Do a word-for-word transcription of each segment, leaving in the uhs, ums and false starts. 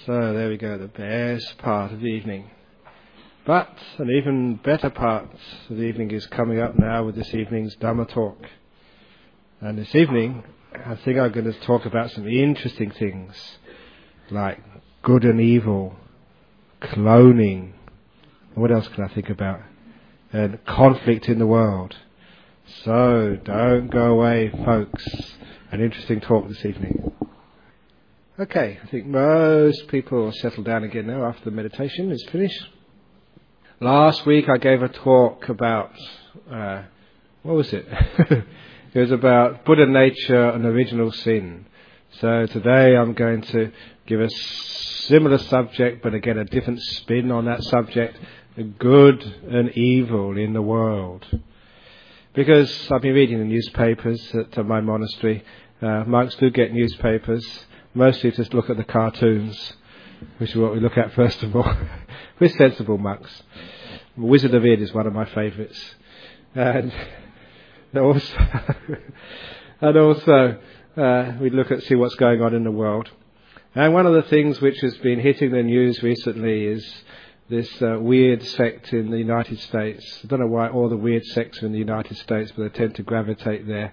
So there we go, the best part of the evening. But an even better part of the evening is coming up now with this evening's Dhamma talk. And this evening, I think I'm going to talk about some interesting things, like good and evil, cloning, what else can I think about? And conflict in the world. So don't go away, folks. An interesting talk this evening. Okay, I think most people are settled down again now after the meditation is finished. Last week I gave a talk about, uh, what was it? It was about Buddha nature and original sin. So today I'm going to give a similar subject, but again a different spin on that subject, good and evil in the world. Because I've been reading the newspapers at my monastery. Uh, monks do get newspapers, mostly to look at the cartoons, which is what we look at first of all. We're sensible monks. Wizard of Id is one of my favourites. And also, and also uh, we look at see what's going on in the world. And one of the things which has been hitting the news recently is this uh, weird sect in the United States. I don't know why all the weird sects are in the United States, but they tend to gravitate there.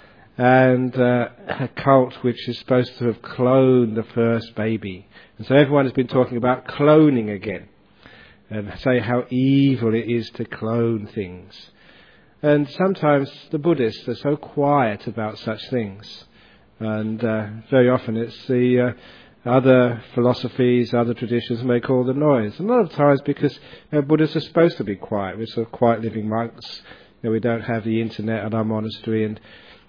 And uh, a cult which is supposed to have cloned the first baby. And so everyone has been talking about cloning again, and say how evil it is to clone things. And sometimes the Buddhists are so quiet about such things. And uh, very often it's the uh, other philosophies, other traditions make all the noise. A lot of times because you know, Buddhists are supposed to be quiet. We're sort of quiet living monks. You know, we don't have the internet at our monastery. and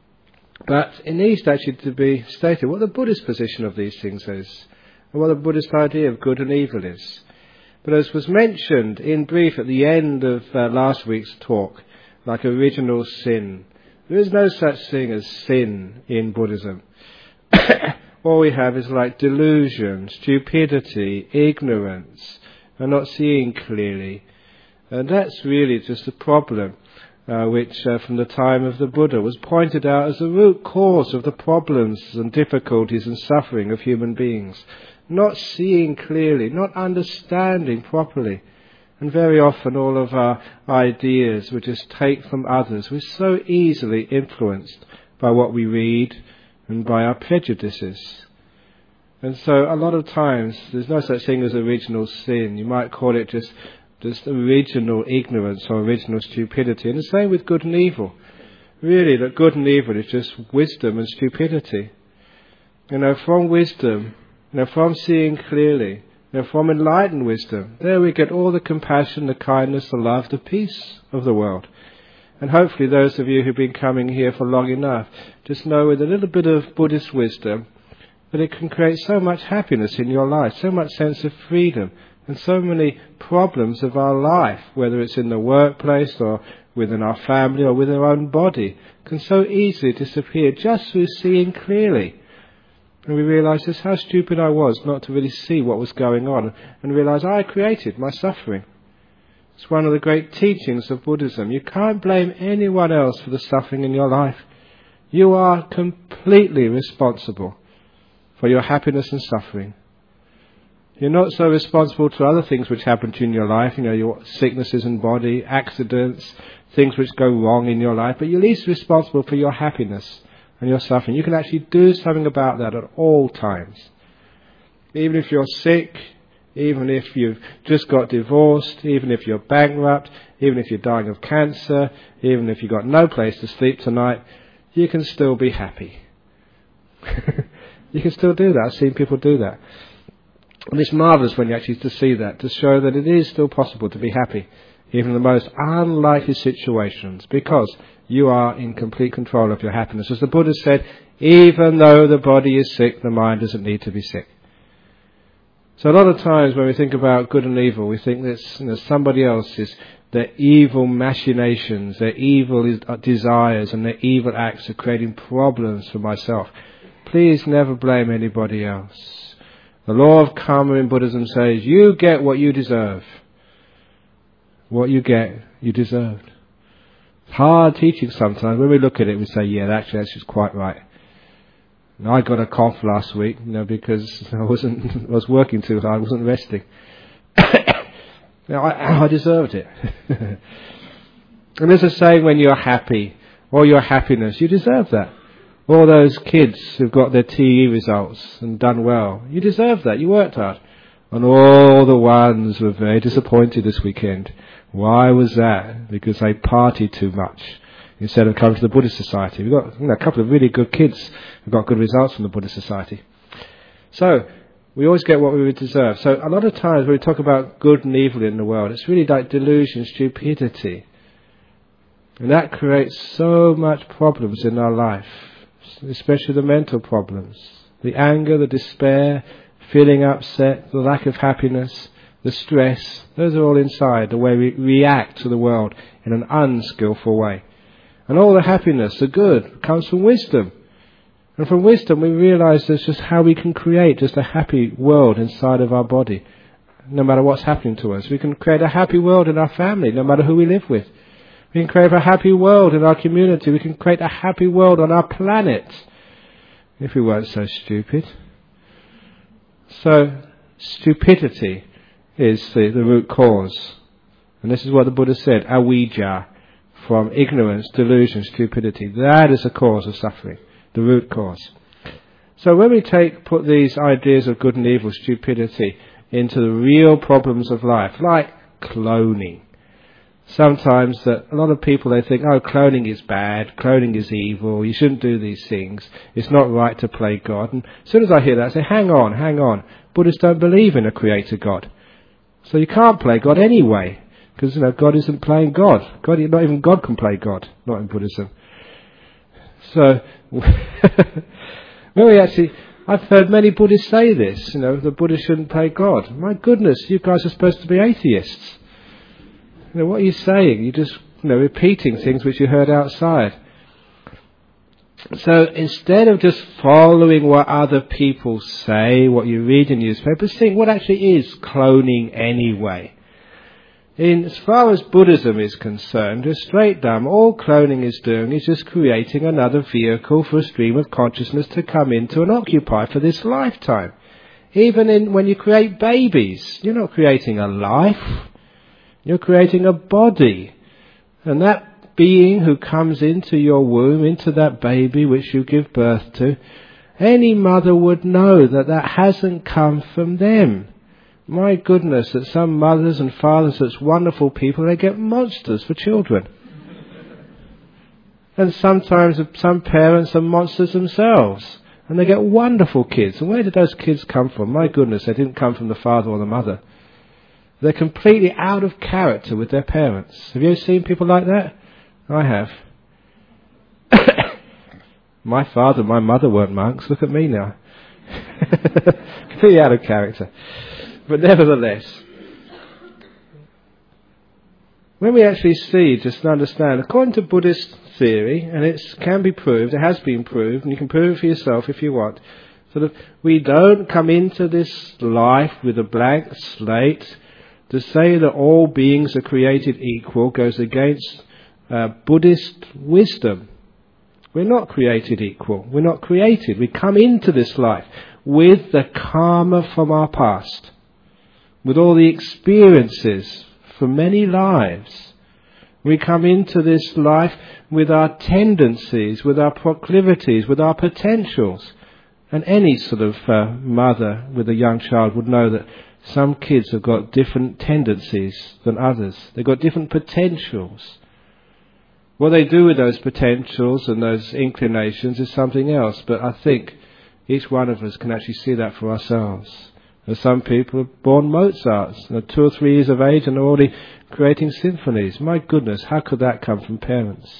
But it needs actually to be stated what the Buddhist position of these things is, and what the Buddhist idea of good and evil is. But as was mentioned in brief at the end of uh, last week's talk, like original sin, there is no such thing as sin in Buddhism. All we have is like delusion, stupidity, ignorance, and not seeing clearly. And that's really just a problem uh, which uh, from the time of the Buddha was pointed out as the root cause of the problems and difficulties and suffering of human beings. Not seeing clearly, not understanding properly. And very often all of our ideas we just take from others. We're so easily influenced by what we read and by our prejudices. And so a lot of times there's no such thing as original sin. You might call it just, just original ignorance or original stupidity. And the same with good and evil. Really, that good and evil is just wisdom and stupidity. You know, from wisdom, you know, from seeing clearly, you know, from enlightened wisdom, there we get all the compassion, the kindness, the love, the peace of the world. And hopefully those of you who've been coming here for long enough just know with a little bit of Buddhist wisdom that it can create so much happiness in your life, so much sense of freedom, and so many problems of our life, whether it's in the workplace or within our family or within our own body, can so easily disappear just through seeing clearly. And we realise just how stupid I was not to really see what was going on, and realise I created my suffering. It's one of the great teachings of Buddhism. You can't blame anyone else for the suffering in your life. You are completely responsible for your happiness and suffering. You're not so responsible to other things which happen to you in your life, you know, your sicknesses in body, accidents, things which go wrong in your life, but you're least responsible for your happiness and your suffering. You can actually do something about that at all times. Even if you're sick, even if you've just got divorced, even if you're bankrupt, even if you're dying of cancer, even if you've got no place to sleep tonight, you can still be happy. You can still do that. I've seen people do that. And it's marvellous when you actually to see that, to show that it is still possible to be happy, even in the most unlikely situations, because you are in complete control of your happiness. As the Buddha said, even though the body is sick, the mind doesn't need to be sick. So a lot of times when we think about good and evil, we think that you know, somebody else's, their evil machinations, their evil desires and their evil acts are creating problems for myself. Please never blame anybody else. The law of karma in Buddhism says, you get what you deserve. What you get, you deserved. Hard teaching sometimes. When we look at it, we say, yeah, actually, that's just quite right. I got a cough last week, you know, because I wasn't I was working too hard, I wasn't resting. Now, I, I deserved it. And there's a saying, when you're happy, or your happiness, you deserve that. All those kids who've got their T E results and done well, you deserve that, you worked hard. And all the ones were very disappointed this weekend. Why was that? Because they partied too much instead of coming to the Buddhist Society. We've got, you know, a couple of really good kids who've got good results from the Buddhist Society. So, we always get what we would deserve. So a lot of times when we talk about good and evil in the world, it's really like delusion, stupidity. And that creates so much problems in our life, especially the mental problems. The anger, the despair, feeling upset, the lack of happiness, the stress, those are all inside, the way we react to the world in an unskillful way. And all the happiness, the good, comes from wisdom. And from wisdom we realise that's just how we can create just a happy world inside of our body, no matter what's happening to us. We can create a happy world in our family, no matter who we live with. We can create a happy world in our community. We can create a happy world on our planet, if we weren't so stupid. So, stupidity is the, the root cause. And this is what the Buddha said, avijja, from ignorance, delusion, stupidity. That is the cause of suffering. The root cause. So when we take put these ideas of good and evil, stupidity, into the real problems of life, like cloning. Sometimes that a lot of people, they think, oh, cloning is bad, cloning is evil, you shouldn't do these things, it's not right to play God. And as soon as I hear that, I say, hang on, hang on. Buddhists don't believe in a creator God. So you can't play God anyway, because, you know, God isn't playing God. God, not even God can play God, not in Buddhism. So, when we actually, I've heard many Buddhists say this, you know, the Buddhists shouldn't play God. My goodness, you guys are supposed to be atheists. You know, what are you saying? You're just, you know, repeating things which you heard outside. So instead of just following what other people say, what you read in newspapers, think what actually is cloning anyway. In, as far as Buddhism is concerned, just straight down, all cloning is doing is just creating another vehicle for a stream of consciousness to come into and occupy for this lifetime. Even in when you create babies, you're not creating a life, you're creating a body. And that being who comes into your womb, into that baby which you give birth to, any mother would know that that hasn't come from them. My goodness, that some mothers and fathers, such wonderful people, they get monsters for children. And sometimes some parents are monsters themselves, and they get wonderful kids. And where did those kids come from? My goodness, they didn't come from the father or the mother. They're completely out of character with their parents. Have you ever seen people like that? I have. My father and my mother weren't monks. Look at me now. Completely out of character. But nevertheless, when we actually see, just understand, according to Buddhist theory, and it can be proved, it has been proved, and you can prove it for yourself if you want, sort of, we don't come into this life with a blank slate. To say that all beings are created equal goes against uh, Buddhist wisdom. We're not created equal. We're not created. We come into this life with the karma from our past, with all the experiences from many lives. We come into this life with our tendencies, with our proclivities, with our potentials. And any sort of uh, mother with a young child would know that some kids have got different tendencies than others. They've got different potentials. What they do with those potentials and those inclinations is something else. But I think each one of us can actually see that for ourselves. There's some people are born Mozarts, they're two or three years of age and are already creating symphonies. My goodness, how could that come from parents?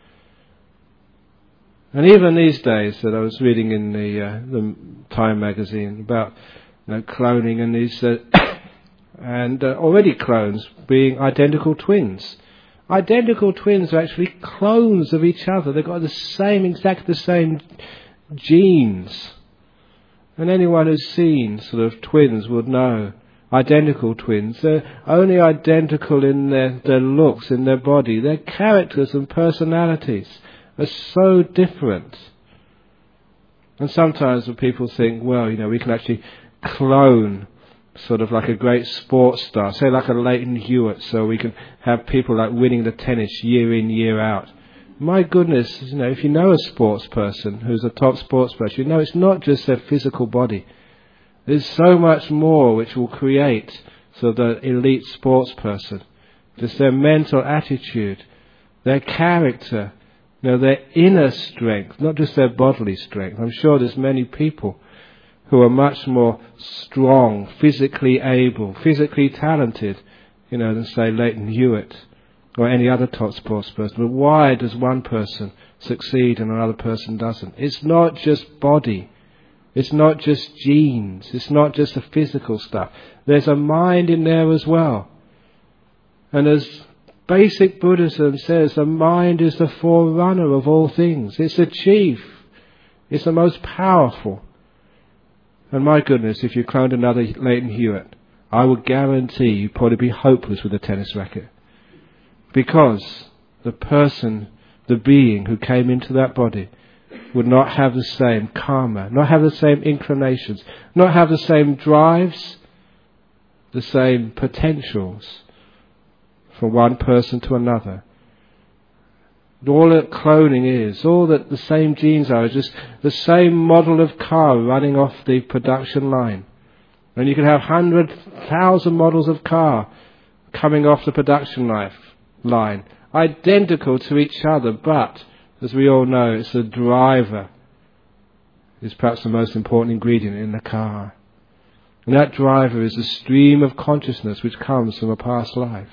And even these days that I was reading in the, uh, the Time magazine about, you know, cloning and these, uh, and uh, already clones being identical twins. Identical twins are actually clones of each other. They've got the same, exactly the same genes. And anyone who's seen sort of twins would know. Identical twins. They're only identical in their, their looks, in their body. Their characters and personalities are so different. And sometimes when people think, well, you know, we can actually clone sort of like a great sports star, say like a Leighton Hewitt, so we can have people like winning the tennis year in, year out. My goodness, you know, if you know a sports person who's a top sports person, you know it's not just their physical body. There's so much more which will create sort of the elite sports person. Just their mental attitude, their character, you know, their inner strength, not just their bodily strength. I'm sure there's many people who are much more strong, physically able, physically talented, you know, than say Leighton Hewitt or any other top sports person. But why does one person succeed and another person doesn't? It's not just body. It's not just genes. It's not just the physical stuff. There's a mind in there as well. And as basic Buddhism says, the mind is the forerunner of all things. It's the chief. It's the most powerful. And my goodness, if you cloned another Leighton Hewitt, I would guarantee you'd probably be hopeless with a tennis racket. Because the person, the being who came into that body would not have the same karma, not have the same inclinations, not have the same drives, the same potentials from one person to another. All that cloning is, all that the same genes are, is just the same model of car running off the production line. And you can have hundred thousand models of car coming off the production life, line, identical to each other, but as we all know, it's the driver is perhaps the most important ingredient in the car. And that driver is the stream of consciousness which comes from a past life.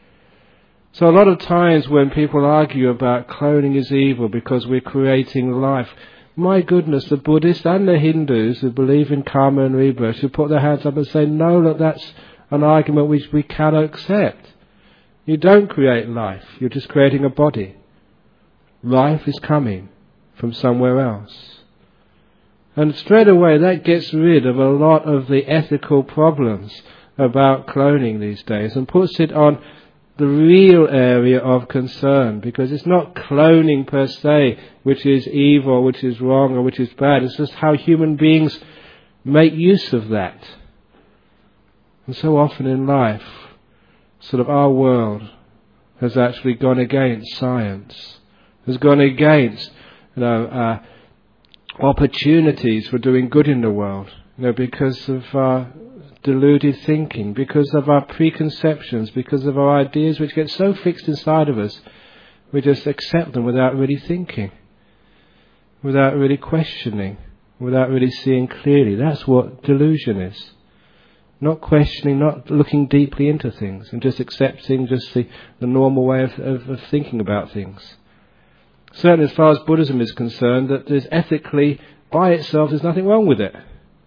So a lot of times when people argue about cloning is evil because we're creating life, my goodness, the Buddhists and the Hindus who believe in karma and rebirth should put their hands up and say, no, look, that's an argument which we cannot accept. You don't create life, you're just creating a body. Life is coming from somewhere else. And straight away that gets rid of a lot of the ethical problems about cloning these days and puts it on the real area of concern, because it's not cloning per se which is evil, which is wrong or which is bad. It's just how human beings make use of that. And so often in life, sort of our world has actually gone against science, has gone against, you know, uh, opportunities for doing good in the world, you know, because of our deluded thinking, because of our preconceptions, because of our ideas which get so fixed inside of us, we just accept them without really thinking, without really questioning, without really seeing clearly. That's what delusion is. Not questioning, not looking deeply into things, and just accepting just the, the normal way of, of, of thinking about things. Certainly as far as Buddhism is concerned, that there's ethically, by itself, there's nothing wrong with it.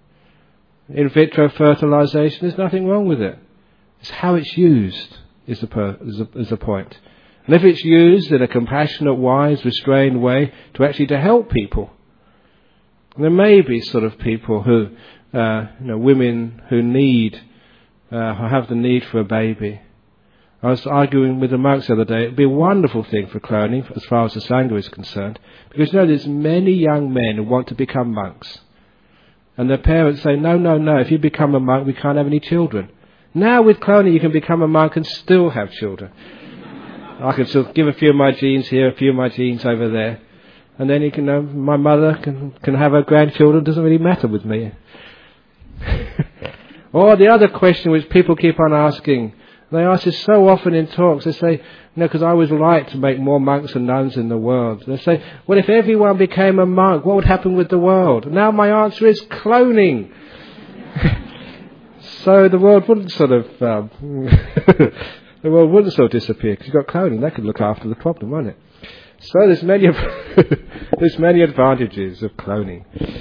In vitro fertilization, there's nothing wrong with it. It's how it's used is the, per, is, the, is the point. And if it's used in a compassionate, wise, restrained way to actually to help people, there may be sort of people who, uh, you know, women who need, uh, who have the need for a baby. I was arguing with the monks the other day, it would be a wonderful thing for cloning as far as the Sangha is concerned, because you know there's many young men who want to become monks. And their parents say, no, no, no, if you become a monk, we can't have any children. Now with cloning, you can become a monk and still have children. I can still give a few of my genes here, a few of my genes over there. And then you can, uh, my mother can, can have her grandchildren, it doesn't really matter with me. Or the other question which people keep on asking, they ask this so often in talks, they say, you know, because I always like to make more monks and nuns in the world. They say, well, if everyone became a monk, what would happen with the world? Now my answer is cloning. So the world wouldn't sort of, um, the world wouldn't sort of disappear, because you've got cloning, that could look after the problem, won't it? So there's many, there's many advantages of cloning.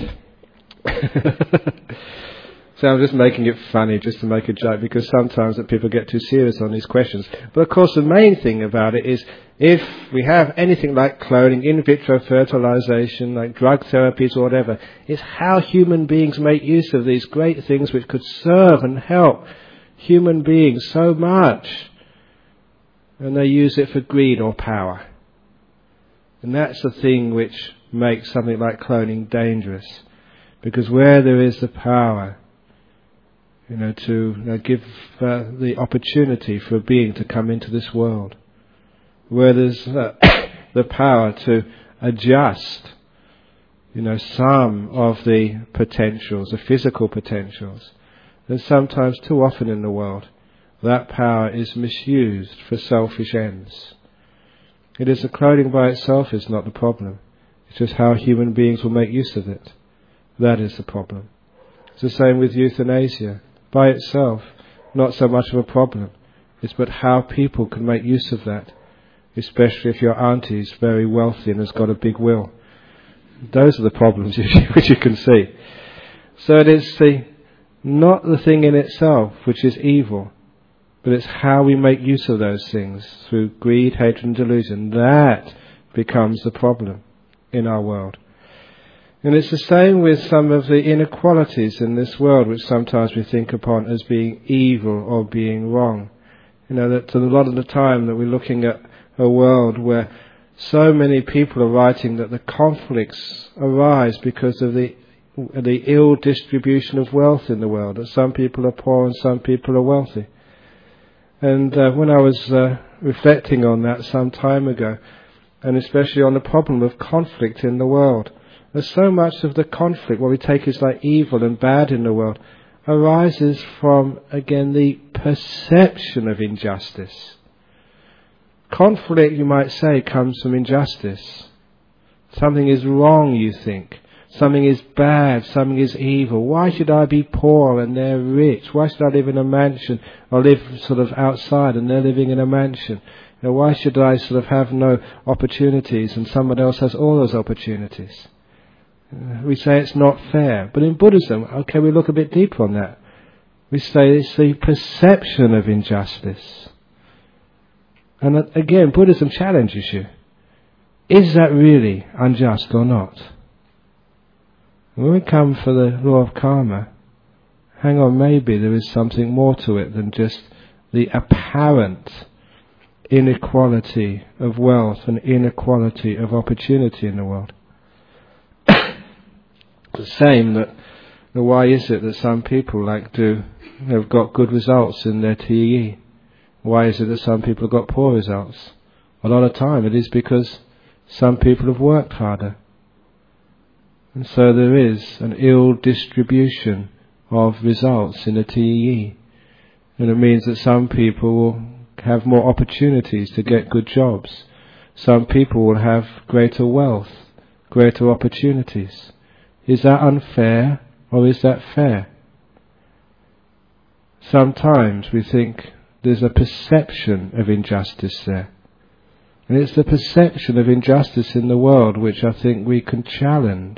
So I'm just making it funny, just to make a joke, because sometimes that people get too serious on these questions. But of course the main thing about it is, if we have anything like cloning, in vitro fertilization, like drug therapies or whatever, it's how human beings make use of these great things which could serve and help human beings so much. And they use it for greed or power. And that's the thing which makes something like cloning dangerous. Because where there is the power, you know, to you know, give uh, the opportunity for a being to come into this world, where there's uh, the power to adjust, you know, some of the potentials, the physical potentials, then sometimes too often in the world, that power is misused for selfish ends. It is the clothing by itself is not the problem. It's just how human beings will make use of it. That is the problem. It's the same with euthanasia. By itself, not so much of a problem. It's but how people can make use of that, especially if your auntie is very wealthy and has got a big will. Those are the problems which you can see. So it is the, not the thing in itself which is evil, but it's how we make use of those things through greed, hatred and delusion. That becomes the problem in our world. And it's the same with some of the inequalities in this world, which sometimes we think upon as being evil or being wrong. You know, that a lot of the time that we're looking at a world where so many people are writing that the conflicts arise because of the the ill distribution of wealth in the world, that some people are poor and some people are wealthy. And uh, when I was uh, reflecting on that some time ago, and especially on the problem of conflict in the world, there's so much of the conflict, what we take as like evil and bad in the world, arises from, again, the perception of injustice. Conflict, you might say, comes from injustice. Something is wrong, you think. Something is bad, something is evil. Why should I be poor and they're rich? Why should I live in a mansion or live sort of outside and they're living in a mansion? You know, why should I sort of have no opportunities and someone else has all those opportunities? Uh, we say it's not fair. But in Buddhism, okay, we look a bit deeper on that. We say it's the perception of injustice. And uh, again, Buddhism challenges you. Is that really unjust or not? When we come for the law of karma, hang on, maybe there is something more to it than just the apparent inequality of wealth and inequality of opportunity in the world. The same that, why is it that some people like to have got good results in their T E? Why is it that some people have got poor results? A lot of time it is because some people have worked harder. And so there is an ill distribution of results in the T E. And it means that some people will have more opportunities to get good jobs. Some people will have greater wealth, greater opportunities. Is that unfair or is that fair? Sometimes we think there's a perception of injustice there. And it's the perception of injustice in the world which I think we can challenge.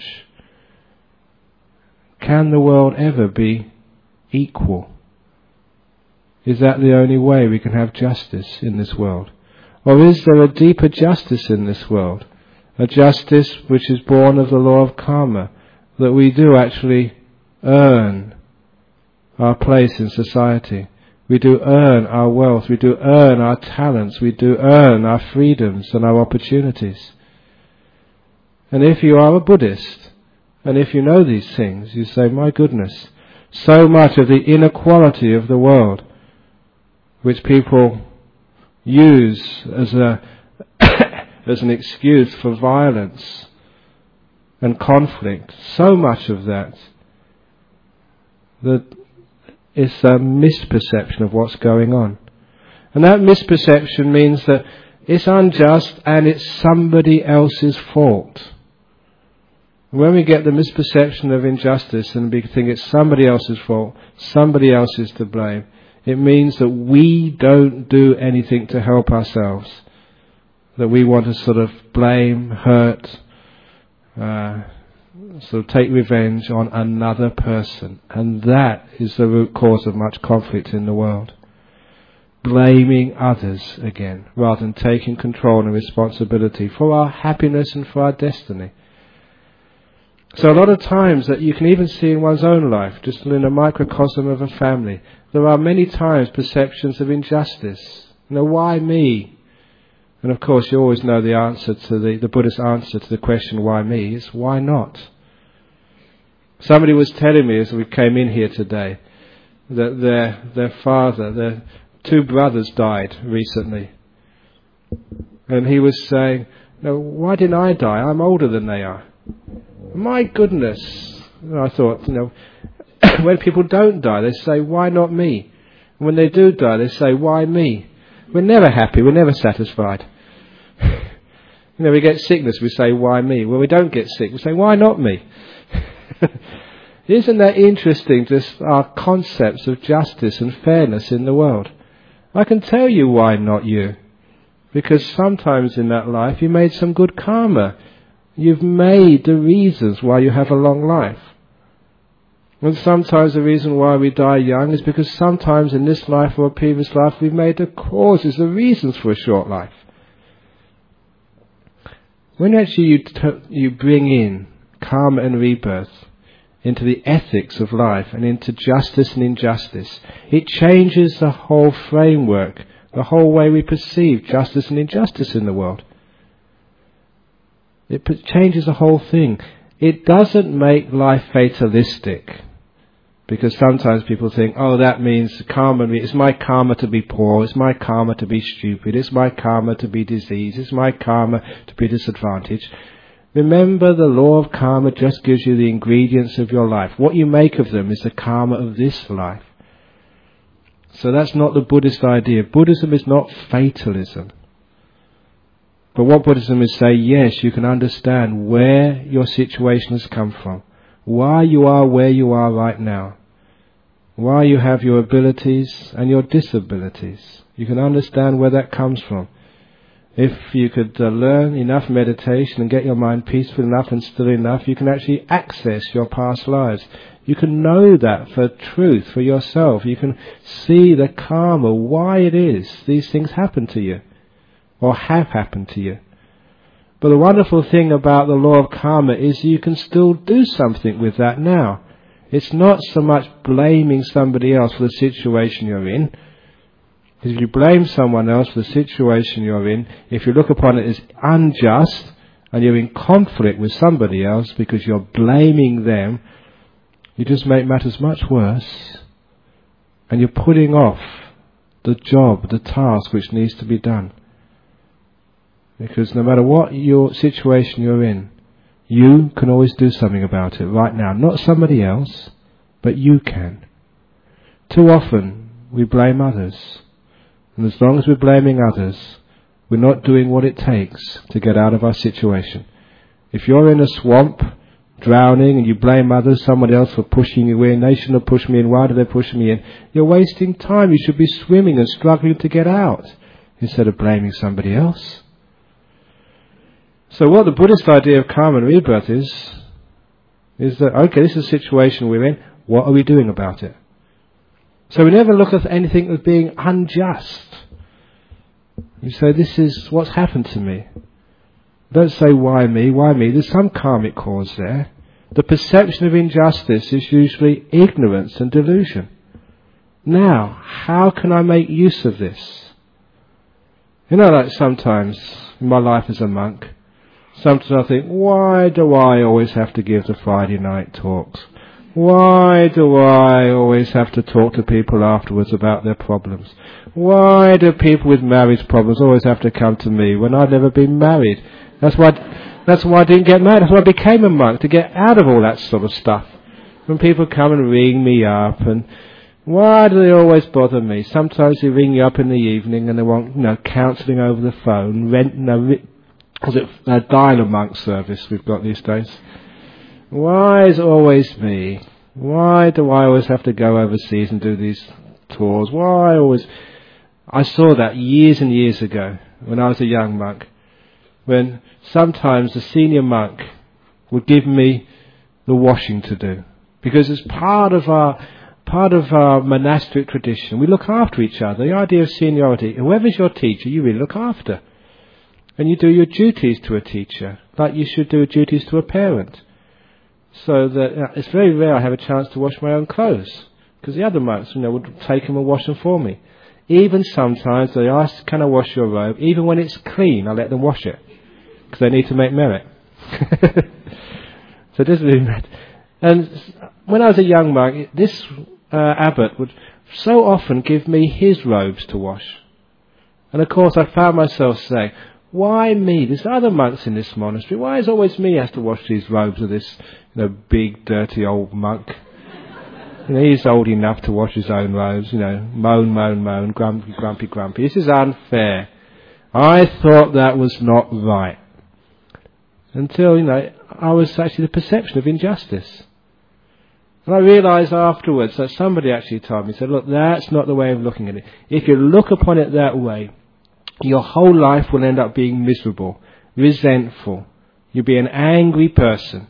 Can the world ever be equal? Is that the only way we can have justice in this world? Or is there a deeper justice in this world? A justice which is born of the law of karma, that we do actually earn our place in society. We do earn our wealth, we do earn our talents, we do earn our freedoms and our opportunities. And if you are a Buddhist, and if you know these things, you say, my goodness, so much of the inequality of the world, which people use as a as an excuse for violence and conflict, so much of that, that it's a misperception of what's going on. And that misperception means that it's unjust and it's somebody else's fault. When we get the misperception of injustice and we think it's somebody else's fault, somebody else is to blame, it means that we don't do anything to help ourselves. That we want to sort of blame, hurt, uh, sort of take revenge on another person. And that is the root cause of much conflict in the world. Blaming others again, rather than taking control and responsibility for our happiness and for our destiny. So a lot of times that you can even see in one's own life, just in a microcosm of a family, there are many times perceptions of injustice. You know, why me? And of course you always know the answer to the, the Buddhist answer to the question, why me? Is why not? Somebody was telling me as we came in here today that their their father, their two brothers died recently. And he was saying, no, why didn't I die? I'm older than they are. My goodness. And I thought, you know, when people don't die, they say, why not me? And when they do die, they say, why me? We're never happy. We're never satisfied. You know, we get sickness, we say, why me? When we don't get sick, we say, why not me? Isn't that interesting, just our concepts of justice and fairness in the world? I can tell you why not you. Because sometimes in that life you made some good karma. You've made the reasons why you have a long life. And sometimes the reason why we die young is because sometimes in this life or a previous life we've made the causes, the reasons for a short life. When actually you, t- you bring in karma and rebirth into the ethics of life and into justice and injustice, it changes the whole framework, the whole way we perceive justice and injustice in the world. It p- changes the whole thing. It doesn't make life fatalistic, because sometimes people think, oh, that means karma, it's my karma to be poor, it's my karma to be stupid, it's my karma to be diseased, it's my karma to be disadvantaged. Remember, the law of karma just gives you the ingredients of your life. What you make of them is the karma of this life. So that's not the Buddhist idea. Buddhism is not fatalism. But what Buddhism is saying, yes, you can understand where your situation has come from, why you are where you are right now, why you have your abilities and your disabilities. You can understand where that comes from. If you could uh, learn enough meditation and get your mind peaceful enough and still enough, you can actually access your past lives. You can know that for truth, for yourself. You can see the karma, why it is these things happen to you, or have happened to you. But the wonderful thing about the law of karma is you can still do something with that now. It's not so much blaming somebody else for the situation you're in. If you blame someone else for the situation you're in, if you look upon it as unjust and you're in conflict with somebody else because you're blaming them, you just make matters much worse, and you're putting off the job, the task which needs to be done. Because no matter what your situation you're in, you can always do something about it right now. Not somebody else, but you can. Too often we blame others. And as long as we're blaming others, we're not doing what it takes to get out of our situation. If you're in a swamp, drowning, and you blame others, somebody else for pushing you in, they shouldn't have pushed me in, why did they push me in? You're wasting time. You should be swimming and struggling to get out, instead of blaming somebody else. So what the Buddhist idea of karma and rebirth is, is that, okay, this is the situation we're in, what are we doing about it? So we never look at anything as being unjust. You say, this is what's happened to me. Don't say, why me, why me? There's some karmic cause there. The perception of injustice is usually ignorance and delusion. Now, how can I make use of this? You know, like sometimes in my life as a monk, sometimes I think, why do I always have to give the Friday night talks? Why do I always have to talk to people afterwards about their problems? Why do people with marriage problems always have to come to me when I've never been married? That's why, that's why I didn't get married. That's why I became a monk, to get out of all that sort of stuff. When people come and ring me up, and why do they always bother me? Sometimes they ring you up in the evening and they want, you know, counselling over the phone, rent, you know, was it a dial-a monk service we've got these days? Why is it always me? Why do I always have to go overseas and do these tours? Why always... I saw that years and years ago when I was a young monk, when sometimes the senior monk would give me the washing to do, because it's part of our part of our monastic tradition. We look after each other. The idea of seniority, whoever's your teacher, you really look after. And you do your duties to a teacher, like you should do duties to a parent. So that you know, it's very rare I have a chance to wash my own clothes, because the other monks, you know, would take them and wash them for me. Even sometimes they ask, can I wash your robe? Even when it's clean, I let them wash it, because they need to make merit. So it doesn't really matter. And when I was a young monk, this uh, abbot would so often give me his robes to wash. And of course I found myself saying, why me? There's other monks in this monastery. Why is always me has to wash these robes of this, you know, big, dirty old monk? You know, he's old enough to wash his own robes, you know, moan, moan, moan, grumpy, grumpy, grumpy. This is unfair. I thought that was not right. Until, you know, I was actually the perception of injustice. And I realised afterwards that somebody actually told me, said, look, that's not the way of looking at it. If you look upon it that way, your whole life will end up being miserable, resentful. You'll be an angry person.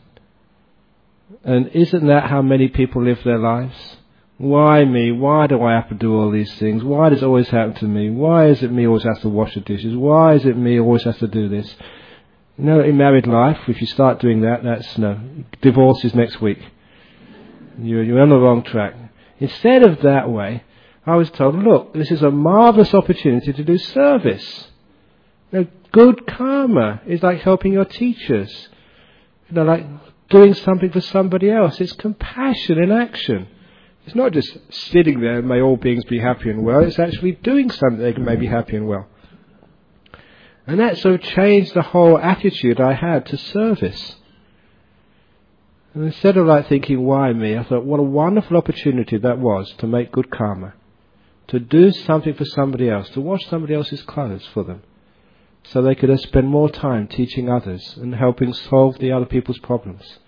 And isn't that how many people live their lives? Why me? Why do I have to do all these things? Why does it always happen to me? Why is it me always has to wash the dishes? Why is it me always has to do this? You know, in married life, if you start doing that, that's, no, divorce is next week. You're, you're on the wrong track. Instead of that way, I was told, look, this is a marvellous opportunity to do service. You know, good karma is like helping your teachers. You know, like doing something for somebody else. It's compassion in action. It's not just sitting there and may all beings be happy and well. It's actually doing something they can make be happy and well. And that sort of changed the whole attitude I had to service. And instead of like thinking, why me? I thought, what a wonderful opportunity that was to make good karma. To do something for somebody else. To wash somebody else's clothes for them. So they could spend more time teaching others and helping solve the other people's problems.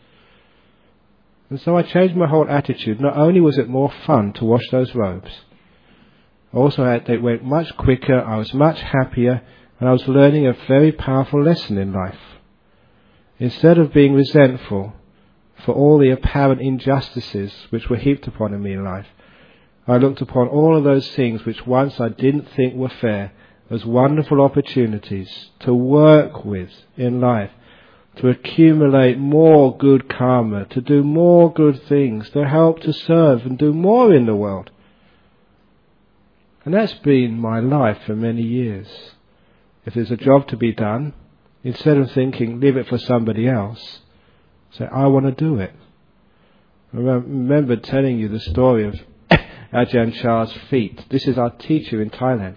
And so I changed my whole attitude. Not only was it more fun to wash those robes, also it went much quicker, I was much happier, and I was learning a very powerful lesson in life. Instead of being resentful for all the apparent injustices which were heaped upon me in life, I looked upon all of those things which once I didn't think were fair as wonderful opportunities to work with in life, to accumulate more good karma, to do more good things, to help to serve and do more in the world. And that's been my life for many years. If there's a job to be done, instead of thinking, leave it for somebody else, say, I want to do it. I remember telling you the story of Ajahn Chah's feet. This is our teacher in Thailand.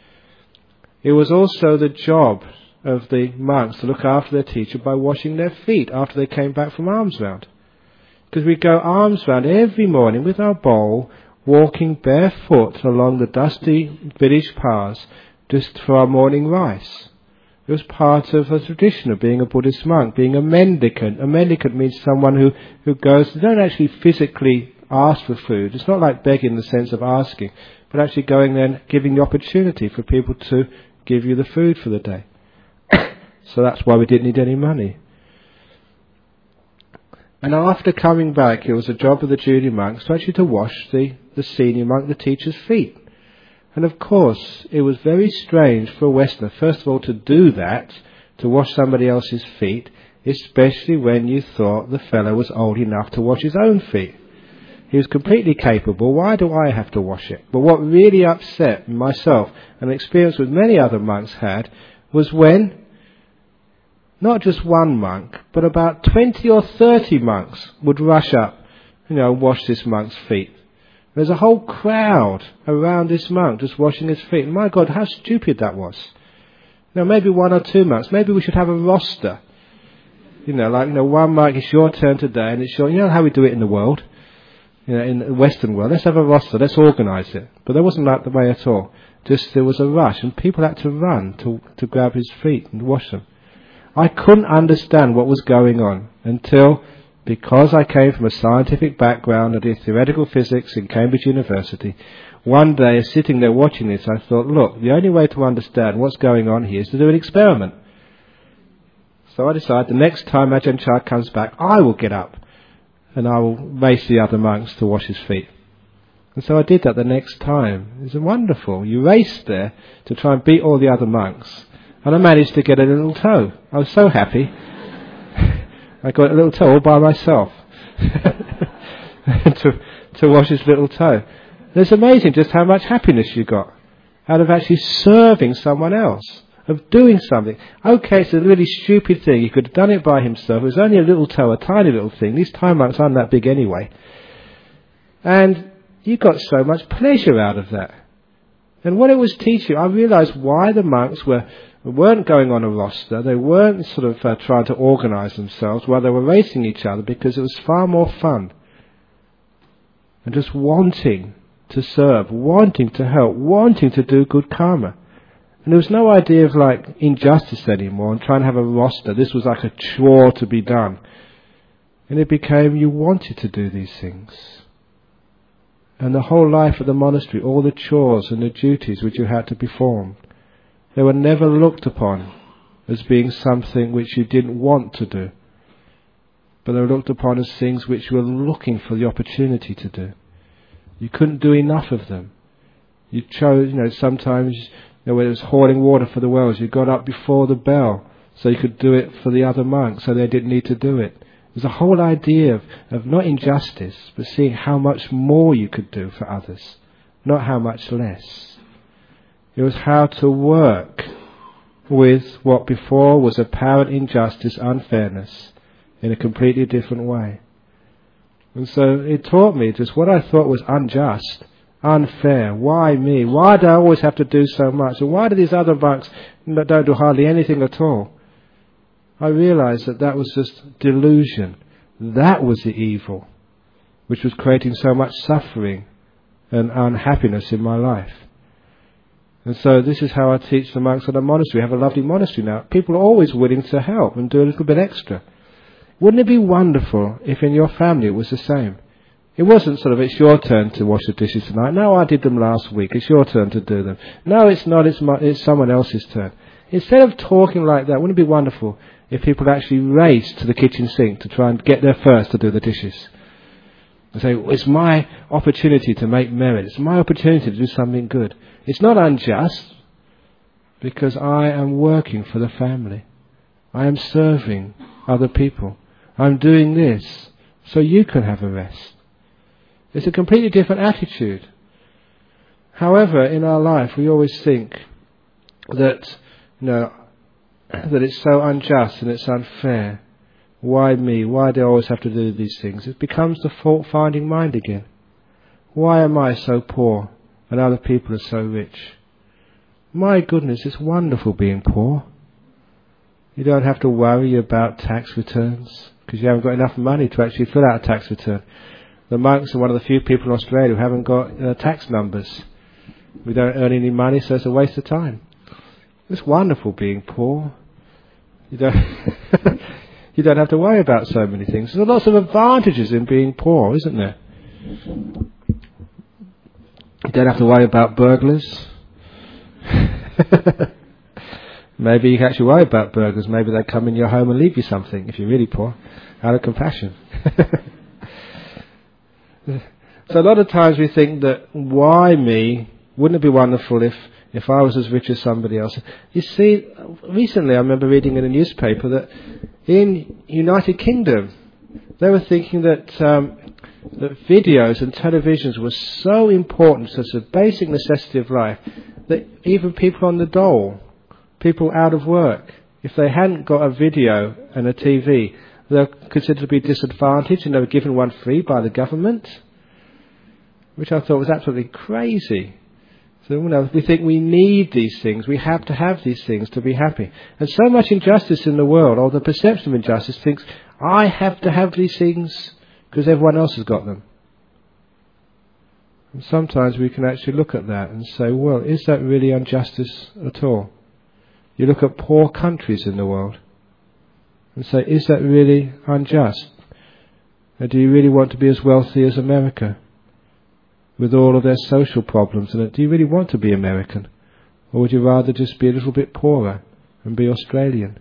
It was also the job of the monks to look after their teacher by washing their feet after they came back from alms round. Because we go alms round every morning with our bowl, walking barefoot along the dusty village paths just for our morning rice. It was part of a tradition of being a Buddhist monk, being a mendicant. A mendicant means someone who, who goes, they don't actually physically ask for food. It's not like begging in the sense of asking, but actually going there and giving the opportunity for people to give you the food for the day. So that's why we didn't need any money. And after coming back, it was a job of the junior monks to actually to wash the, the senior monk, the teacher's feet. And of course, it was very strange for a Westerner, first of all, to do that, to wash somebody else's feet, especially when you thought the fellow was old enough to wash his own feet. He was completely capable. Why do I have to wash it? But what really upset myself, and an experience with many other monks had, was when not just one monk, but about twenty or thirty monks would rush up, you know, and wash this monk's feet. There's a whole crowd around this monk just washing his feet. And my God, how stupid that was. Now, maybe one or two monks. Maybe we should have a roster. You know, like, you know, one monk, it's your turn today, and it's your, you know how we do it in the world? You know, in the Western world. Let's have a roster. Let's organise it. But there wasn't that the way at all. Just there was a rush, and people had to run to, to grab his feet and wash them. I couldn't understand what was going on until, because I came from a scientific background, I did theoretical physics in Cambridge University, one day sitting there watching this, I thought, look, the only way to understand what's going on here is to do an experiment. So I decided the next time Ajahn Chah comes back, I will get up and I will race the other monks to wash his feet. And so I did that the next time. It was wonderful. You raced there to try and beat all the other monks. And I managed to get a little toe. I was so happy. I got a little toe all by myself to to wash his little toe. And it's amazing just how much happiness you got out of actually serving someone else. of doing something. Okay, it's a really stupid thing. He could have done it by himself. It was only a little toe, a tiny little thing. These Thai monks aren't that big anyway. And you got so much pleasure out of that. And what it was teaching, I realised why the monks were, weren't going on a roster. They weren't sort of uh, trying to organise themselves while they were racing each other, because it was far more fun. And just wanting to serve, wanting to help, wanting to do good karma. And there was no idea of like injustice anymore and trying to have a roster. This was like a chore to be done. And it became you wanted to do these things. And the whole life of the monastery, all the chores and the duties which you had to perform, they were never looked upon as being something which you didn't want to do. But they were looked upon as things which you were looking for the opportunity to do. You couldn't do enough of them. You chose, you know, sometimes, you know, when it was hauling water for the wells, you got up before the bell so you could do it for the other monks, so they didn't need to do it. There's a whole idea of, of not injustice, but seeing how much more you could do for others, not how much less. It was how to work with what before was apparent injustice, unfairness, in a completely different way. And so it taught me just what I thought was unjust, unfair. Why me? Why do I always have to do so much? And why do these other monks don't do hardly anything at all? I realized that that was just delusion. That was the evil, which was creating so much suffering and unhappiness in my life. And so this is how I teach the monks at the monastery. We have a lovely monastery now. People are always willing to help and do a little bit extra. Wouldn't it be wonderful if in your family it was the same? It wasn't sort of, it's your turn to wash the dishes tonight. No, I did them last week. It's your turn to do them. No, it's not. It's, my, it's someone else's turn. Instead of talking like that, wouldn't it be wonderful if people actually raced to the kitchen sink to try and get there first to do the dishes? And say, it's my opportunity to make merit. It's my opportunity to do something good. It's not unjust, because I am working for the family. I am serving other people. I'm doing this so you can have a rest. It's a completely different attitude. However, in our life we always think that, you know, that it's so unjust and it's unfair. Why me? Why do I always have to do these things? It becomes the fault-finding mind again. Why am I so poor and other people are so rich? My goodness, it's wonderful being poor. You don't have to worry about tax returns because you haven't got enough money to actually fill out a tax return. The monks are one of the few people in Australia who haven't got uh, tax numbers. We don't earn any money, so it's a waste of time. It's wonderful being poor. You don't you don't have to worry about so many things. There's lots of advantages in being poor, isn't there? You don't have to worry about burglars. Maybe you can actually worry about burglars. Maybe they come in your home and leave you something if you're really poor, out of compassion. So a lot of times we think that, why me? Wouldn't it be wonderful if, if I was as rich as somebody else? You see, recently I remember reading in a newspaper that in United Kingdom they were thinking that um, that videos and televisions were so important, such a basic necessity of life, that even people on the dole, people out of work, if they hadn't got a video and a T V, they're considered to be disadvantaged, and they were given one free by the government, which I thought was absolutely crazy. So, you know, we think we need these things, we have to have these things to be happy. And so much injustice in the world, or the perception of injustice, thinks, I have to have these things because everyone else has got them. And sometimes we can actually look at that and say, well, is that really injustice at all? You look at poor countries in the world and say, is that really unjust? And do you really want to be as wealthy as America, with all of their social problems? And do you really want to be American? Or would you rather just be a little bit poorer and be Australian?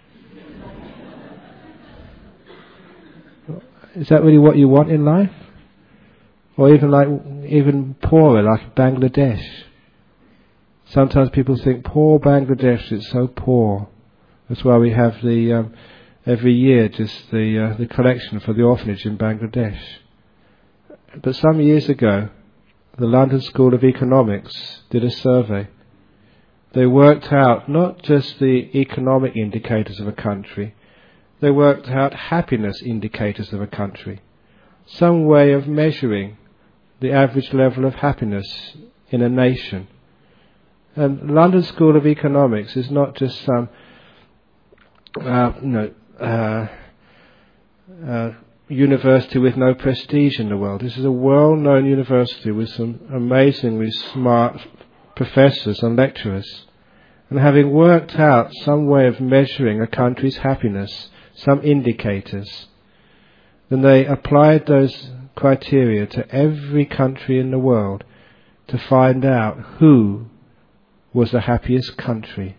Is that really what you want in life? Or even like, even poorer, like Bangladesh? Sometimes people think, poor Bangladesh, it's so poor. That's why we have the, um, every year, just the, uh, the collection for the orphanage in Bangladesh. But some years ago, the London School of Economics did a survey, They worked out not just the economic indicators of a country, they worked out happiness indicators of a country. Some way of measuring the average level of happiness in a nation. And London School of Economics is not just some, uh, you know, uh, uh, university with no prestige in the world. This is a well-known university with some amazingly smart professors and lecturers. And having worked out some way of measuring a country's happiness, some indicators, then they applied those criteria to every country in the world to find out who was the happiest country.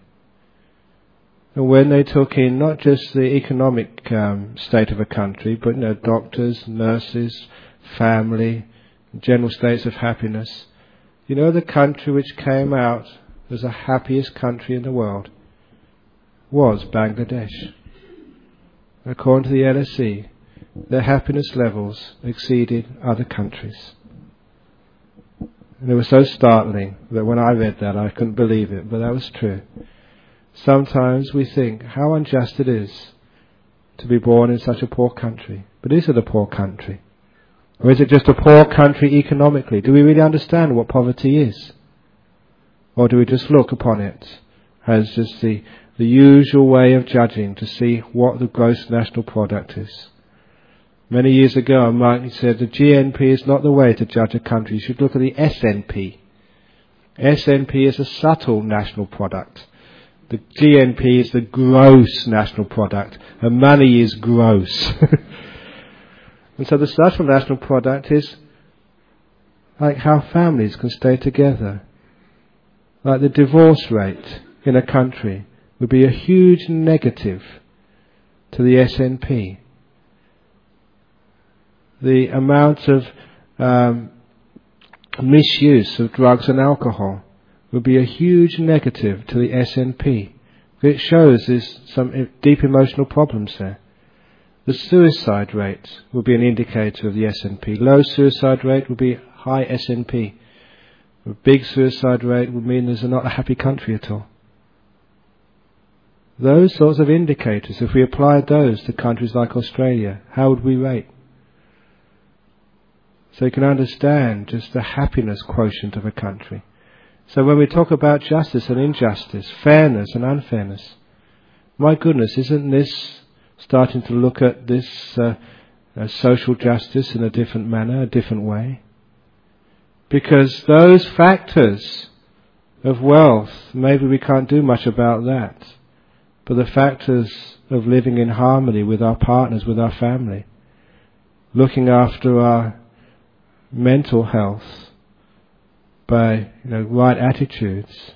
And when they took in not just the economic um, state of a country, but you know, doctors, nurses, family, general states of happiness, you know the country which came out as the happiest country in the world was Bangladesh. According to the L S E, their happiness levels exceeded other countries. And it was so startling that when I read that I couldn't believe it, but that was true. Sometimes we think how unjust it is to be born in such a poor country. But is it a poor country? Or is it just a poor country economically? Do we really understand what poverty is? Or do we just look upon it as just the, the usual way of judging to see what the gross national product is? Many years ago, a monk said the G N P is not the way to judge a country. You should look at the S N P. S N P is a subtle national product. The G N P is the gross national product, and money is gross. And so the subtle national product is like how families can stay together. Like the divorce rate in a country would be a huge negative to the S N P. The amount of um, misuse of drugs and alcohol would be a huge negative to the S N P. It shows there's some deep emotional problems there. The suicide rate would be an indicator of the S N P. Low suicide rate would be high S N P. A big suicide rate would mean there's not a happy country at all. Those sorts of indicators, if we applied those to countries like Australia, how would we rate? So you can understand just the happiness quotient of a country. So when we talk about justice and injustice, fairness and unfairness, my goodness, isn't this starting to look at this uh, uh, social justice in a different manner, a different way? Because those factors of wealth, maybe we can't do much about that, but the factors of living in harmony with our partners, with our family, looking after our mental health by you know right attitudes,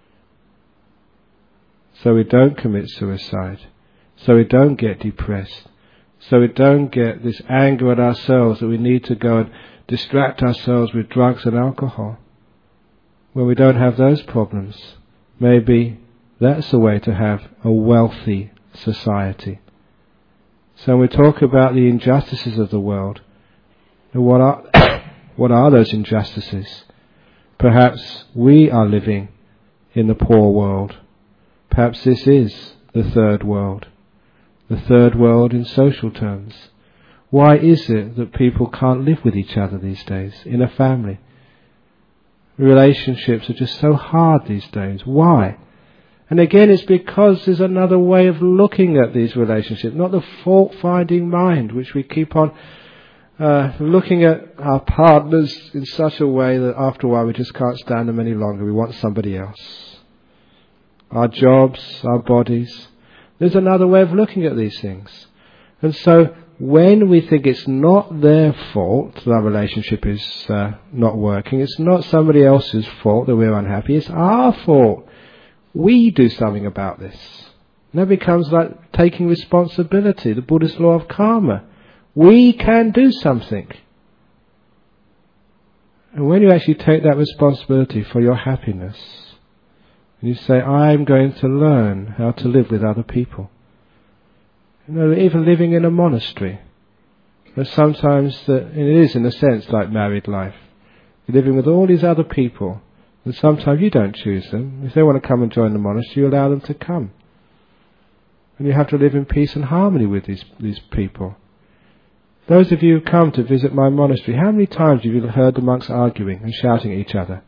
so we don't commit suicide, so we don't get depressed, so we don't get this anger at ourselves that we need to go and distract ourselves with drugs and alcohol. When we don't have those problems, maybe that's the way to have a wealthy society. So when we talk about the injustices of the world, what are what are those injustices? Perhaps we are living in the poor world. Perhaps this is the third world. The third world in social terms. Why is it that people can't live with each other these days in a family? Relationships are just so hard these days. Why? And again, it's because there's another way of looking at these relationships, not the fault-finding mind, which we keep on uh, looking at our partners in such a way that after a while we just can't stand them any longer. We want somebody else. Our jobs, our bodies. There's another way of looking at these things. And so when we think it's not their fault that our relationship is uh, not working, it's not somebody else's fault that we're unhappy, it's our fault. We do something about this. And that becomes like taking responsibility, the Buddhist law of karma. We can do something. And when you actually take that responsibility for your happiness, and you say, I'm going to learn how to live with other people. You know, even living in a monastery, there's sometimes that, and it is in a sense like married life. You're living with all these other people, And sometimes you don't choose them. If they want to come and join the monastery, you allow them to come. And you have to live in peace and harmony with these, these people. Those of you who come to visit my monastery, how many times have you heard the monks arguing and shouting at each other?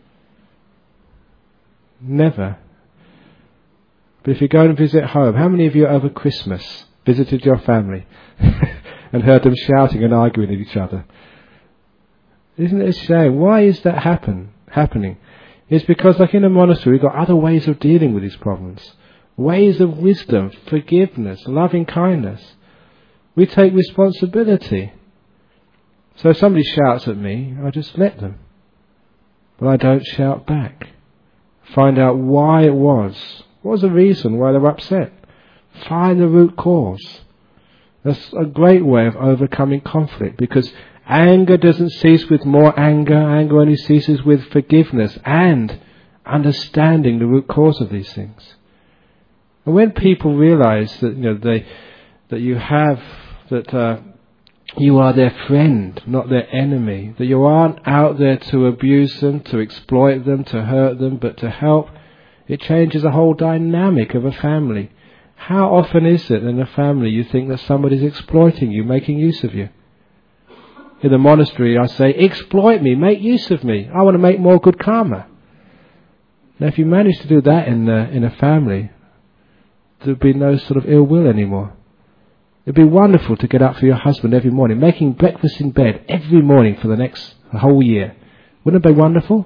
Never. But if you go and visit home, how many of you over Christmas visited your family and heard them shouting and arguing at each other? Isn't it a shame? Why is that happen, happening? It's because, like in a monastery, we've got other ways of dealing with these problems. Ways of wisdom, forgiveness, loving kindness. We take responsibility. So if somebody shouts at me, I just let them. But I don't shout back. Find out why it was. What was the reason why they were upset? Find the root cause. That's a great way of overcoming conflict, because anger doesn't cease with more anger. Anger only ceases with forgiveness and understanding the root cause of these things. And when people realize that, you know, they, that you have, that uh, you are their friend, not their enemy, that you aren't out there to abuse them, to exploit them, to hurt them, but to help, it changes the whole dynamic of a family. How often is it in a family you think that somebody's exploiting you, making use of you? In the monastery I say, exploit me, make use of me, I want to make more good karma. Now if you manage to do that in the, in a family, there'd be no sort of ill will anymore. It'd be wonderful to get up for your husband every morning, making breakfast in bed every morning for the next the whole year. Wouldn't it be wonderful?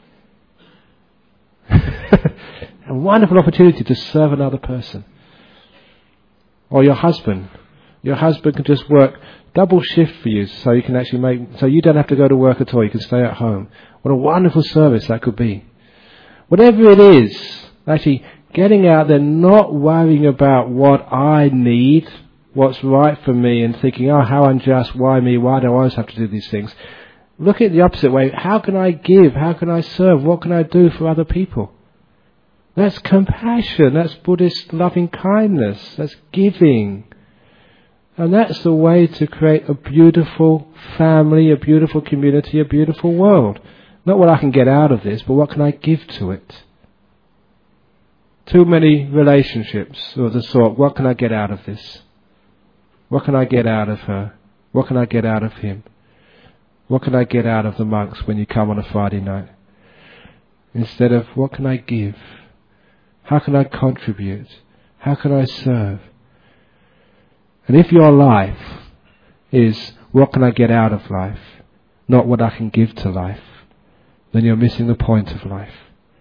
A wonderful opportunity to serve another person. Or your husband. Your husband can just work double shift for you, so you can actually make, so you don't have to go to work at all, you can stay at home. What a wonderful service that could be. Whatever it is, actually getting out there, not worrying about what I need, what's right for me, and thinking, oh, how unjust, why me, why do I always have to do these things? Look at it the opposite way. How can I give? How can I serve? What can I do for other people? That's compassion. That's Buddhist loving kindness. That's giving. And that's the way to create a beautiful family, a beautiful community, a beautiful world. Not what I can get out of this, but what can I give to it? Too many relationships of the sort, what can I get out of this? What can I get out of her? What can I get out of him? What can I get out of the monks when you come on a Friday night? Instead of, what can I give? How can I contribute? How can I serve? And if your life is, what can I get out of life, not what I can give to life, then you're missing the point of life.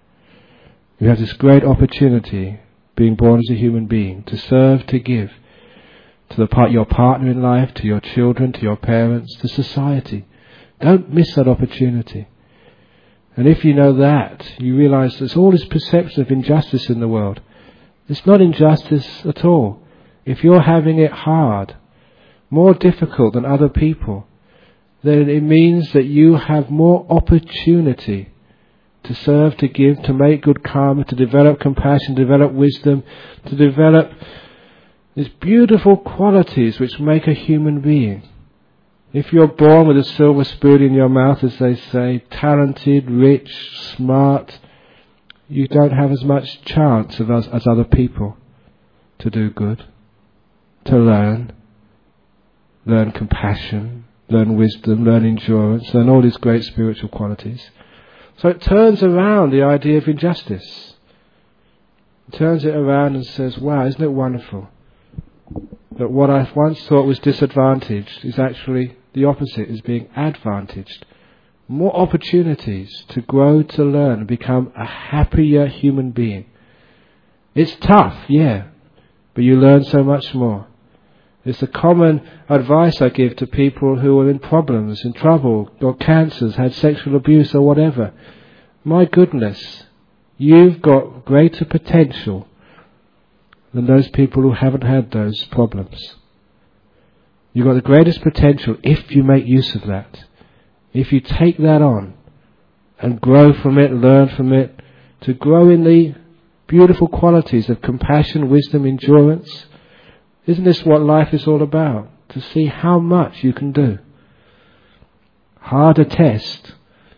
You have this great opportunity, being born as a human being, to serve, to give, to the part, your partner in life, to your children, to your parents, to society. Don't miss that opportunity. And if you know that, you realize there's all this perception of injustice in the world. It's not injustice at all. If you're having it hard, more difficult than other people, then it means that you have more opportunity to serve, to give, to make good karma, to develop compassion, develop wisdom, to develop these beautiful qualities which make a human being. If you're born with a silver spoon in your mouth, as they say, talented, rich, smart, you don't have as much chance of us as other people to do good, to learn, learn compassion, learn wisdom, learn endurance, learn all these great spiritual qualities. So it turns around the idea of injustice. It turns it around and says, wow, isn't it wonderful that what I once thought was disadvantaged is actually the opposite, is being advantaged. More opportunities to grow, to learn, and become a happier human being. It's tough, yeah, but you learn so much more. It's the common advice I give to people who are in problems, in trouble, got cancers, had sexual abuse or whatever. My goodness, you've got greater potential than those people who haven't had those problems. You've got the greatest potential if you make use of that. If you take that on and grow from it, learn from it, to grow in the beautiful qualities of compassion, wisdom, endurance. Isn't this what life is all about? To see how much you can do. Harder test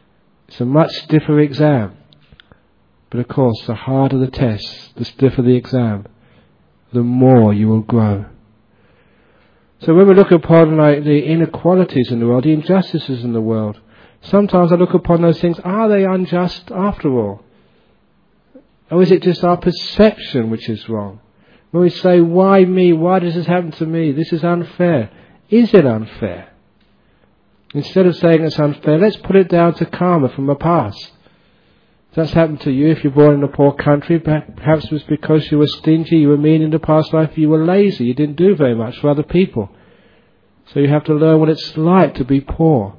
It's a much stiffer exam. But of course, the harder the test, the stiffer the exam, the more you will grow. So when we look upon like the inequalities in the world, the injustices in the world, sometimes I look upon those things, are they unjust after all? Or is it just our perception which is wrong? When we say, why me? Why does this happen to me? This is unfair. Is it unfair? Instead of saying it's unfair, let's put it down to karma from the past. If that's happened to you, if you're born in a poor country, perhaps it was because you were stingy, you were mean in the past life, you were lazy, you didn't do very much for other people. So you have to learn what it's like to be poor.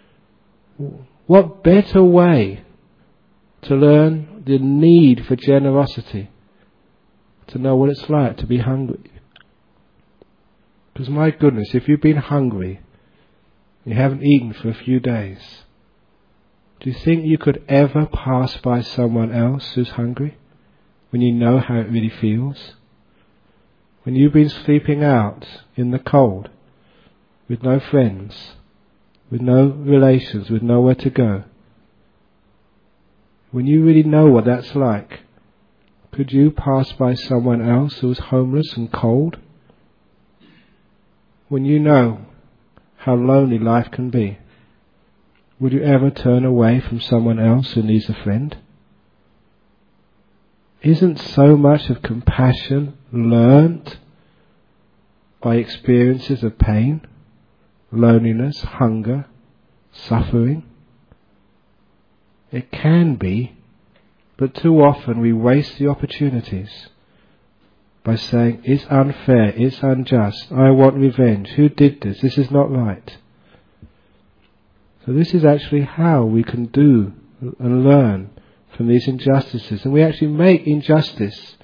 What better way to learn the need for generosity, to know what it's like to be hungry? Because my goodness, if you've been hungry, you haven't eaten for a few days, do you think you could ever pass by someone else who's hungry when you know how it really feels? When you've been sleeping out in the cold, with no friends, with no relations, with nowhere to go, when you really know what that's like, could you pass by someone else who is homeless and cold? When you know how lonely life can be, would you ever turn away from someone else who needs a friend? Isn't so much of compassion learnt by experiences of pain, loneliness, hunger, suffering? It can be, but too often we waste the opportunities by saying, it's unfair, it's unjust, I want revenge, who did this, this is not right. So this is actually how we can do and learn from these injustices. And we actually make injustice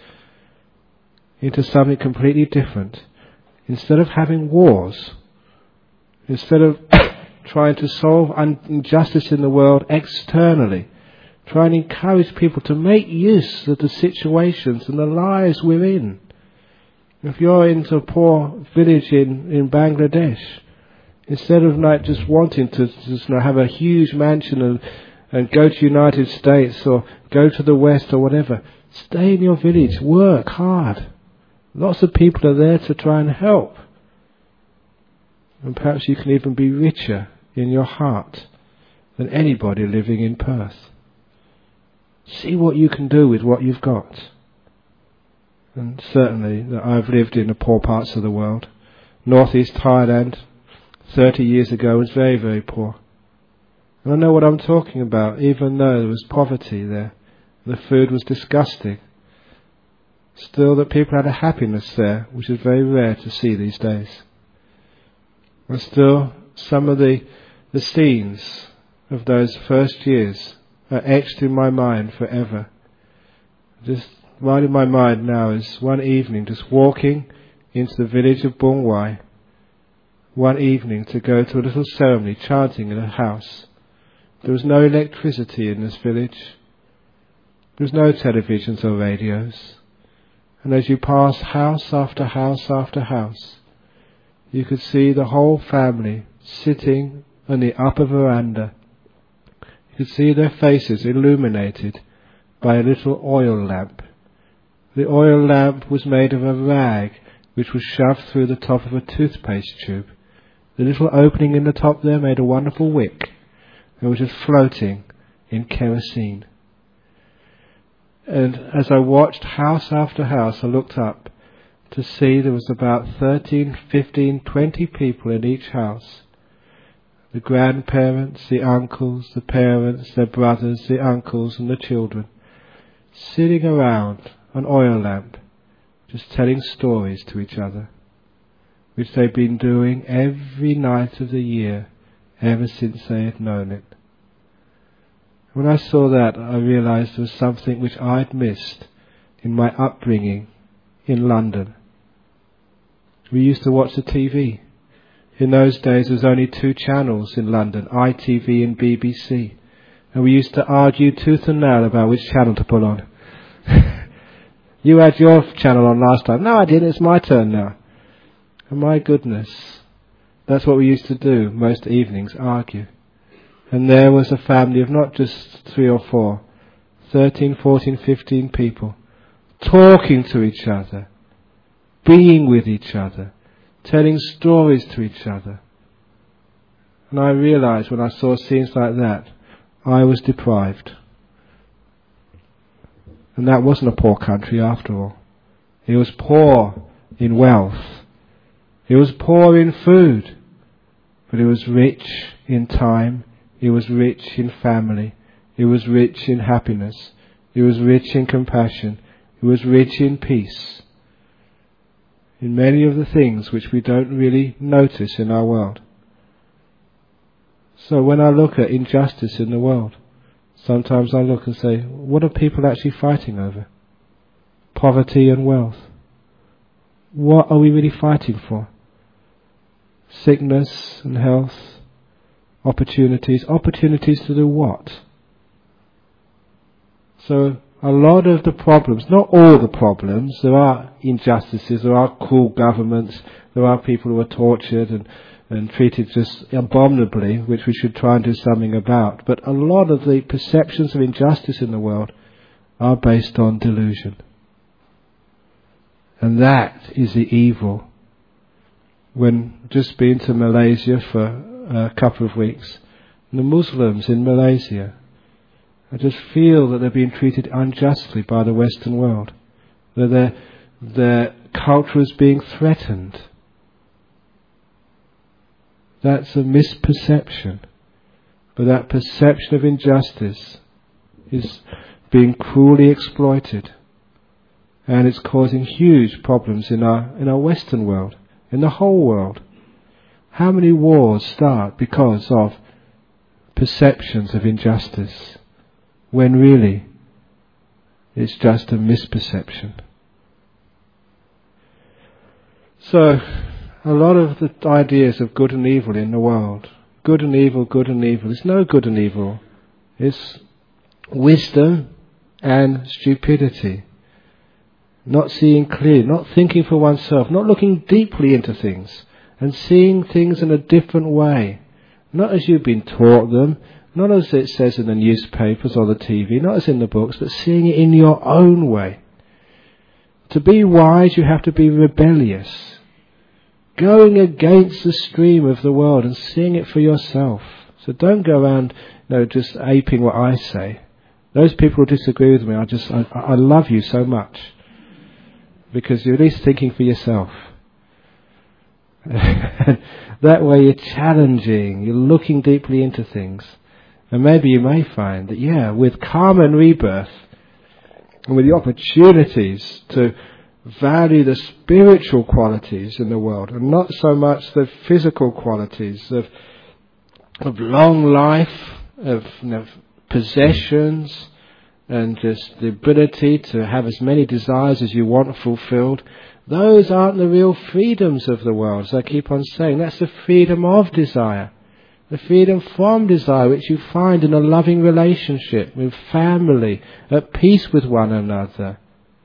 into something completely different. Instead of having wars, instead of trying to solve injustice in the world externally, try and encourage people to make use of the situations and the lives we're in. If you're into a poor village in, in Bangladesh, instead of like just wanting to just you know, have a huge mansion and, and go to United States or go to the West or whatever, stay in your village, work hard. Lots of people are there to try and help. And perhaps you can even be richer in your heart than anybody living in Perth. See what you can do with what you've got. And certainly that I've lived in the poor parts of the world. Northeast Thailand, thirty years ago, was very, very poor. And I know what I'm talking about, even though there was poverty there. The food was disgusting. Still that people had a happiness there, which is very rare to see these days. And still some of the, the scenes of those first years are etched in my mind forever. Just right in my mind now is one evening just walking into the village of Bung Wai, one evening to go to a little ceremony chanting in a house. There was no electricity in this village. There was no televisions or radios. And as you passed house after house after house, you could see the whole family sitting on the upper veranda. You could see their faces illuminated by a little oil lamp. The oil lamp was made of a rag which was shoved through the top of a toothpaste tube. The little opening in the top there made a wonderful wick. It was just floating in kerosene. And as I watched house after house, I looked up to see there was about thirteen, fifteen, twenty people in each house. The grandparents, the uncles, the parents, their brothers, the uncles and the children, sitting around an oil lamp, just telling stories to each other, which they've been doing every night of the year ever since they had known it. When I saw that, I realized there was something which I'd missed in my upbringing in London. We used to watch the T V. In those days there was only two channels in London, I T V and B B C. And we used to argue tooth and nail about which channel to put on. You had your channel on last time. No, I didn't. It's my turn now. And my goodness, that's what we used to do most evenings, argue. And there was a family of not just three or four, thirteen, fourteen, fifteen people, talking to each other, being with each other, telling stories to each other. And I realized when I saw scenes like that, I was deprived. And that wasn't a poor country after all. It was poor in wealth. It was poor in food. But it was rich in time. It was rich in family. It was rich in happiness. It was rich in compassion. It was rich in peace. In many of the things which we don't really notice in our world. So when I look at injustice in the world, sometimes I look and say, what are people actually fighting over? Poverty and wealth. What are we really fighting for? Sickness and health, opportunities. Opportunities to do what? So a lot of the problems, not all the problems, there are injustices, there are cruel governments, there are people who are tortured and, and treated just abominably, which we should try and do something about. But a lot of the perceptions of injustice in the world are based on delusion. And that is the evil. When just been to Malaysia for a couple of weeks, the Muslims in Malaysia, I just feel that they're being treated unjustly by the Western world. That their, their culture is being threatened. That's a misperception. But that perception of injustice is being cruelly exploited. And it's causing huge problems in our, in our Western world. In the whole world. How many wars start because of perceptions of injustice, when really it's just a misperception? So, a lot of the ideas of good and evil in the world, good and evil, good and evil, it's no good and evil. It's wisdom and stupidity. Not seeing clearly, not thinking for oneself, not looking deeply into things and seeing things in a different way. Not as you've been taught them, not as it says in the newspapers or the T V, not as in the books, but seeing it in your own way. To be wise, you have to be rebellious. Going against the stream of the world and seeing it for yourself. So don't go around, you know, just aping what I say. Those people who disagree with me, I just, I, I love you so much. Because you're at least thinking for yourself. That way you're challenging, you're looking deeply into things. And maybe you may find that, yeah, with karma and rebirth, and with the opportunities to value the spiritual qualities in the world, and not so much the physical qualities of, of long life, of, you know, possessions, and just the ability to have as many desires as you want fulfilled, those aren't the real freedoms of the world. As I keep on saying, that's the freedom of desire. The freedom from desire which you find in a loving relationship with family, at peace with one another.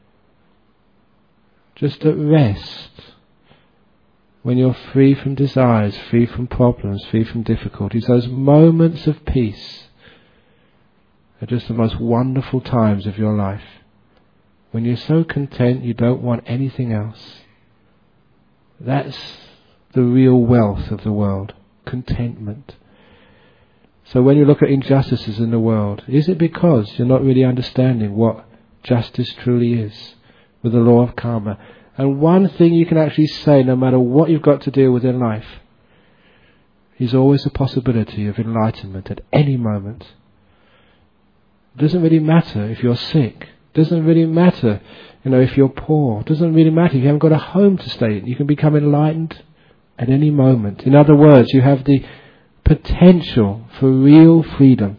Just at rest. When you're free from desires, free from problems, free from difficulties, those moments of peace are just the most wonderful times of your life. When you're so content you don't want anything else. That's the real wealth of the world. Contentment. So when you look at injustices in the world, is it because you're not really understanding what justice truly is with the law of karma? And one thing you can actually say, no matter what you've got to deal with in life, is always the possibility of enlightenment at any moment. It doesn't really matter if you're sick. It doesn't really matter, you know, if you're poor. It doesn't really matter if you haven't got a home to stay in. You can become enlightened at any moment. In other words, you have the potential for real freedom.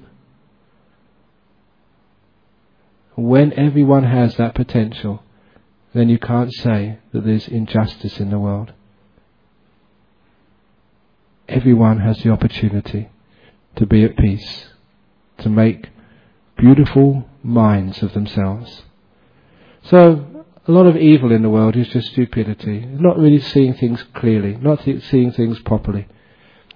When everyone has that potential, then you can't say that there's injustice in the world. Everyone has the opportunity to be at peace, to make beautiful minds of themselves. So, a lot of evil in the world is just stupidity. Not really seeing things clearly, not th- seeing things properly.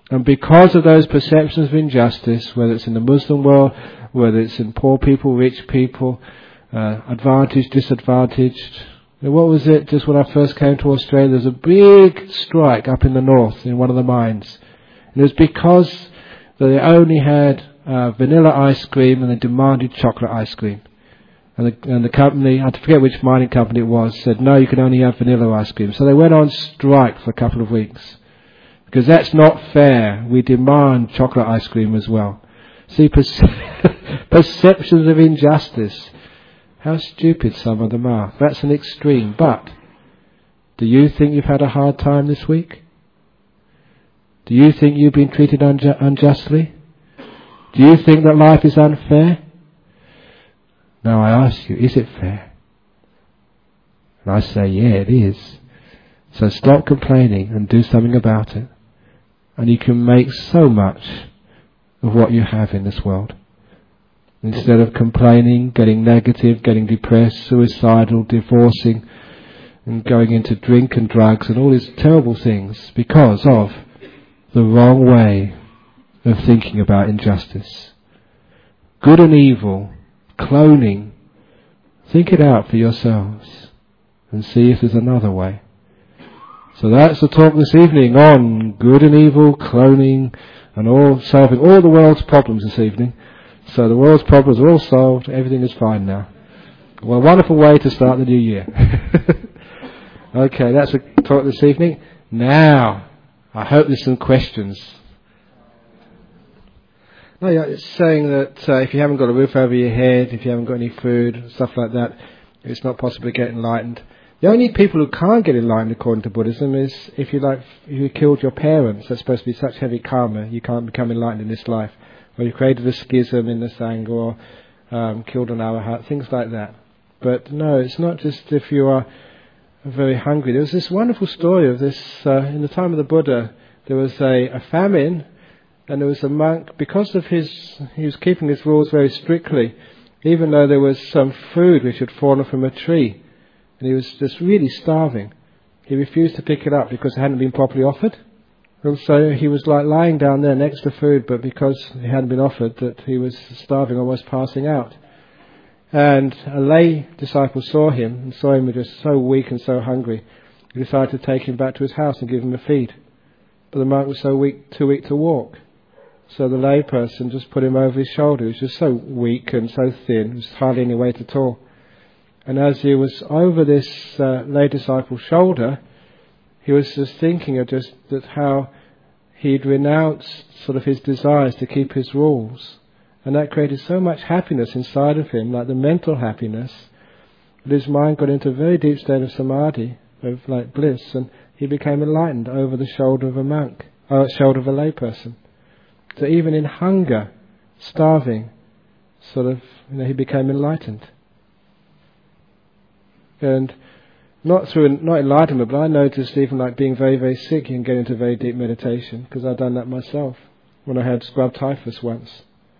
And because of those perceptions of injustice, whether it's in the Muslim world, whether it's in poor people, rich people, uh, advantaged, disadvantaged. And what was it just when I first came to Australia? There was a big strike up in the north in one of the mines. And it was because they only had uh, vanilla ice cream and they demanded chocolate ice cream. And the, and the company, I forget which mining company it was, said, no, you can only have vanilla ice cream. So they went on strike for a couple of weeks. Because that's not fair. We demand chocolate ice cream as well. See, perce- perceptions of injustice. How stupid some of them are. That's an extreme. But, do you think you've had a hard time this week? Do you think you've been treated unju- unjustly? Do you think that life is unfair? Now I ask you, is it fair? And I say, yeah, it is. So stop complaining and do something about it. And you can make so much of what you have in this world. Instead of complaining, getting negative, getting depressed, suicidal, divorcing, and going into drink and drugs and all these terrible things because of the wrong way of thinking about injustice. Good and evil, cloning, think it out for yourselves and see if there's another way. So that's the talk this evening on good and evil, cloning, and all solving all the world's problems this evening. So the world's problems are all solved, everything is fine now. Well, a wonderful way to start the new year. Okay, that's the talk this evening. Now, I hope there's some questions. No, yeah, it's saying that uh, if you haven't got a roof over your head, if you haven't got any food, stuff like that, it's not possible to get enlightened. The only people who can't get enlightened according to Buddhism is if you like, if you killed your parents. That's supposed to be such heavy karma. You can't become enlightened in this life. Or you created a schism in the Sangha, or um, killed an arahat, things like that. But no, it's not just if you are very hungry. There was this wonderful story of this, uh, in the time of the Buddha, there was a, a famine, and there was a monk, because of his, he was keeping his rules very strictly, even though there was some food which had fallen from a tree. And he was just really starving. He refused to pick it up because it hadn't been properly offered. And so he was like lying down there next to food, but because it hadn't been offered, that he was starving, almost passing out. And a lay disciple saw him, and saw him just so weak and so hungry. He decided to take him back to his house and give him a feed. But the monk was so weak, too weak to walk. So the lay person just put him over his shoulder. He was just so weak and so thin, there was hardly any weight at all. And as he was over this uh, lay disciple's shoulder, he was just thinking of just that how he'd renounced sort of his desires to keep his rules. And that created so much happiness inside of him, like the mental happiness, that his mind got into a very deep state of samadhi, of like bliss, and he became enlightened over the shoulder of a monk, or shoulder of a lay person. So even in hunger, starving, sort of, you know, he became enlightened. And not through not enlightenment, but I noticed even like being very, very sick, you can get into very deep meditation, because I've done that myself when I had scrub typhus once.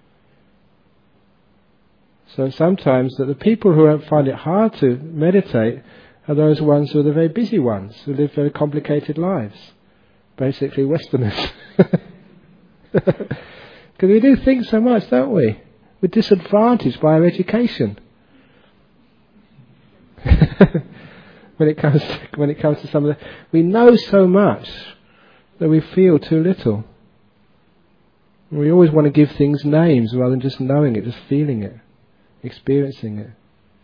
So sometimes that the people who find it hard to meditate are those ones who are the very busy ones, who live very complicated lives. Basically Westerners. Because we do think so much, don't we? We're disadvantaged by our education. when it comes to, when it comes to some of the, we know so much that we feel too little. We always want to give things names rather than just knowing it, just feeling it, experiencing it.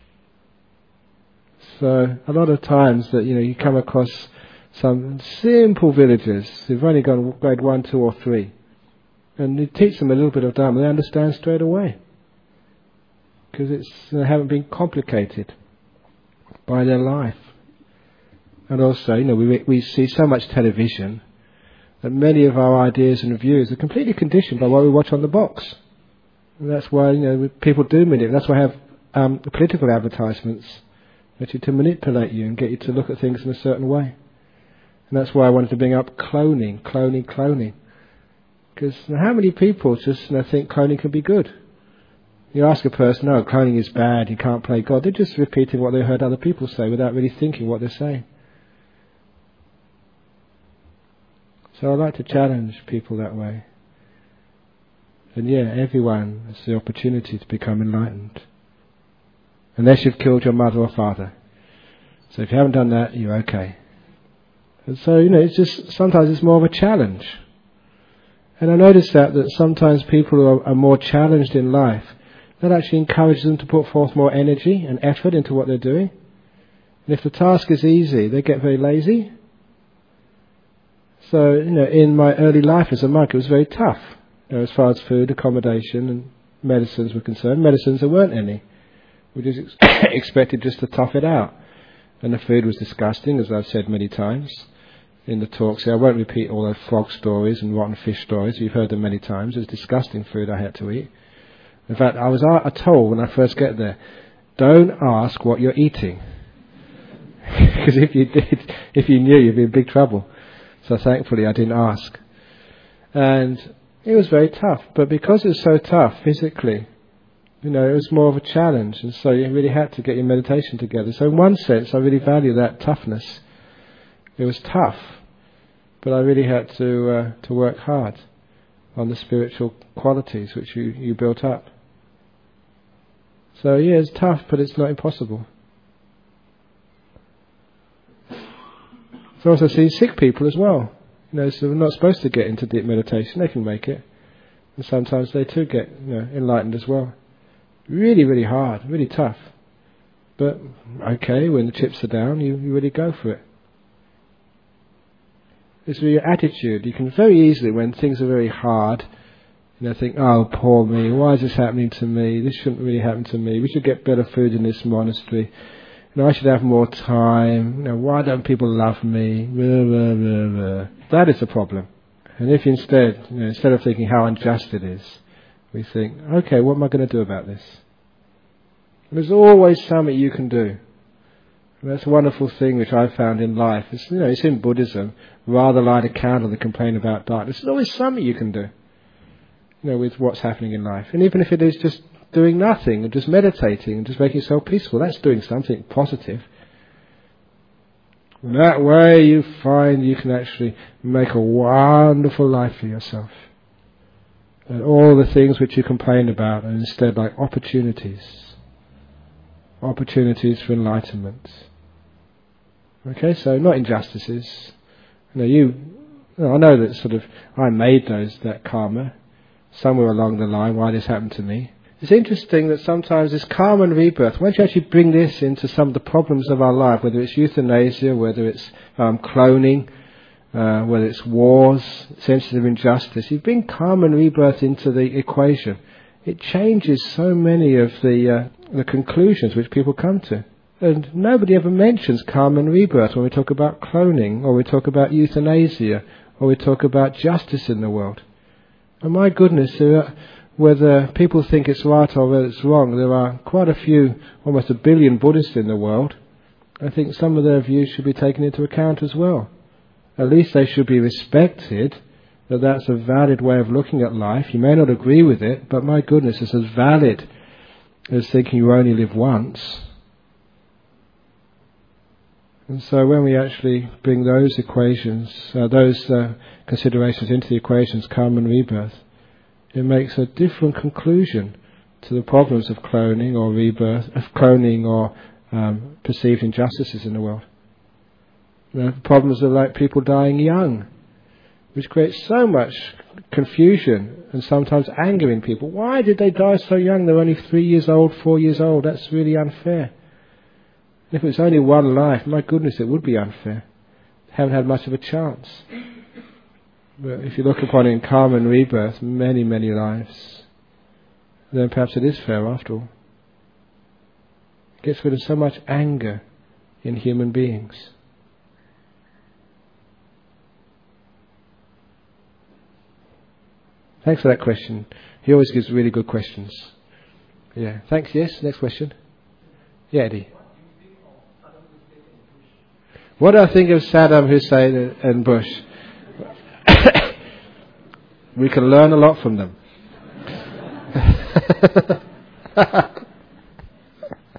So a lot of times that, you know, you come across some simple villagers who've only gone grade one, two, or three, and you teach them a little bit of Dharma, they understand straight away because it's they haven't been complicated by their life. And also, you know, we we see so much television that many of our ideas and views are completely conditioned by what we watch on the box. And that's why, you know, people do manipulate. That's why I have um, political advertisements, actually to manipulate you and get you to look at things in a certain way. And that's why I wanted to bring up cloning, cloning, cloning. Because you know, how many people just you know, think cloning can be good? You ask a person, no, cloning is bad, you can't play God. They're just repeating what they heard other people say without really thinking what they're saying. So I like to challenge people that way. And yeah, everyone has the opportunity to become enlightened. Unless you've killed your mother or father. So if you haven't done that, you're okay. And so, you know, it's just, sometimes it's more of a challenge. And I notice that, that sometimes people who are, are more challenged in life, that actually encourages them to put forth more energy and effort into what they're doing. And if the task is easy, they get very lazy. So, you know, in my early life as a monk, it was very tough. You know, as far as food, accommodation and medicines were concerned. Medicines, there weren't any. We just ex- expected just to tough it out. And the food was disgusting, as I've said many times in the talks here. I won't repeat all those frog stories and rotten fish stories. You've heard them many times. It was disgusting food I had to eat. In fact, I was uh, told when I first get there, don't ask what you're eating. Because if you did, if you knew, you'd be in big trouble. So thankfully I didn't ask. And it was very tough. But because it was so tough physically, you know, it was more of a challenge. And so you really had to get your meditation together. So in one sense, I really value that toughness. It was tough. But I really had to uh, to work hard on the spiritual qualities which you, you built up. So yeah, it's tough, but it's not impossible. So also see sick people as well. You know, so they're not supposed to get into deep meditation. They can make it. And sometimes they too get, you know, enlightened as well. Really, really hard, really tough. But okay, when the chips are down, you, you really go for it. It's your attitude. You can very easily, when things are very hard, you know, think, oh, poor me, why is this happening to me? This shouldn't really happen to me. We should get better food in this monastery. You know, I should have more time. You know, why don't people love me? Blah, blah, blah, blah. That is the problem. And if instead, you know, instead of thinking how unjust it is, we think, okay, what am I going to do about this? And there's always something you can do. And that's a wonderful thing which I've found in life. It's, you know, it's in Buddhism. Rather light a candle than complain about darkness. There's always something you can do, you know, with what's happening in life. And even if it is just doing nothing and just meditating and just making yourself peaceful, that's doing something positive. And that way you find you can actually make a wonderful life for yourself. And all the things which you complain about are instead like opportunities. Opportunities for enlightenment. Okay, so not injustices. You know, you, you know, I know that sort of I made those that karma somewhere along the line. Why this happened to me? It's interesting that sometimes this karma and rebirth. Once you actually bring this into some of the problems of our life, whether it's euthanasia, whether it's um, cloning, uh, whether it's wars, sensitive injustice, you bring karma and rebirth into the equation. It changes so many of the uh, the conclusions which people come to. And nobody ever mentions karma and rebirth when we talk about cloning, or we talk about euthanasia, or we talk about justice in the world. And my goodness, there are, whether people think it's right or whether it's wrong, there are quite a few, almost a billion Buddhists in the world. I think some of their views should be taken into account as well. At least they should be respected, that that's a valid way of looking at life. You may not agree with it, but my goodness, it's as valid as thinking you only live once. And so when we actually bring those equations, uh, those uh, considerations into the equations, karma and rebirth, it makes a different conclusion to the problems of cloning or rebirth, of cloning or um, perceived injustices in the world. You know, problems of like people dying young, which creates so much confusion and sometimes anger in people. Why did they die so young? They're only three years old, four years old. That's really unfair. If it's only one life, my goodness, it would be unfair. They haven't had much of a chance. But if you look upon it in karma and rebirth, many, many lives, then perhaps it is fair after all. It gets rid of so much anger in human beings. Thanks for that question. He always gives really good questions. Yeah. Thanks. Yes. Next question. Yeah, Eddie. What do I think of Saddam Hussein and Bush? We can learn a lot from them.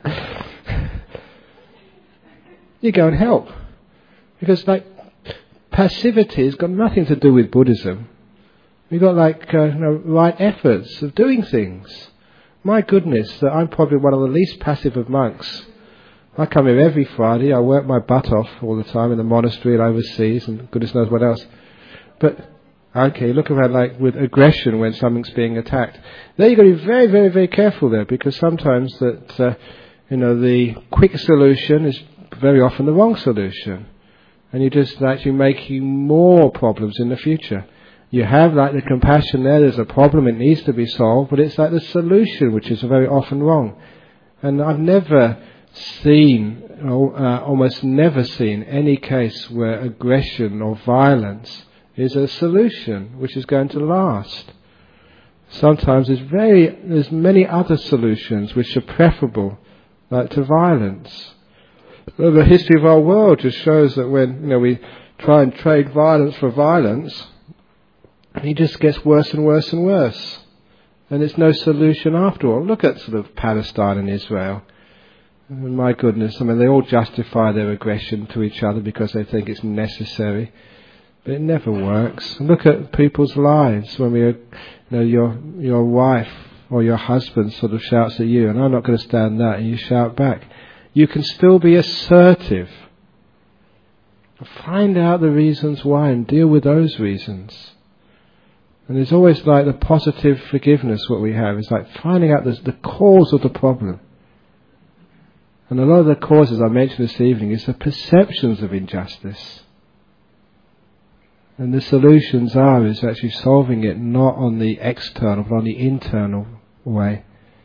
You go and help. Because like passivity has got nothing to do with Buddhism. We've got like uh, you know, right efforts of doing things. My goodness, that I'm probably one of the least passive of monks. I come here every Friday, I work my butt off all the time in the monastery and overseas and goodness knows what else. But, okay, look around like with aggression when something's being attacked. There you've got to be very, very, very careful there, because sometimes that, uh, you know, the quick solution is very often the wrong solution. And you're just actually making more problems in the future. You have like the compassion there, there's a problem, it needs to be solved, but it's like the solution which is very often wrong. And I've never seen, uh, almost never seen, any case where aggression or violence is a solution which is going to last. Sometimes there's very, there's many other solutions which are preferable, like to violence. Well, the history of our world just shows that when you know we try and trade violence for violence, it just gets worse and worse and worse. And there's no solution after all. Look at sort of Palestine and Israel. And my goodness, I mean, they all justify their aggression to each other because they think it's necessary. But it never works. Look at people's lives when we, you know, your your wife or your husband sort of shouts at you, and I'm not going to stand that, and you shout back. You can still be assertive. Find out the reasons why and deal with those reasons. And there's always like the positive forgiveness what we have. It's like finding out the, the cause of the problem. And a lot of the causes I mentioned this evening is the perceptions of injustice. And the solutions are is actually solving it not on the external but on the internal way.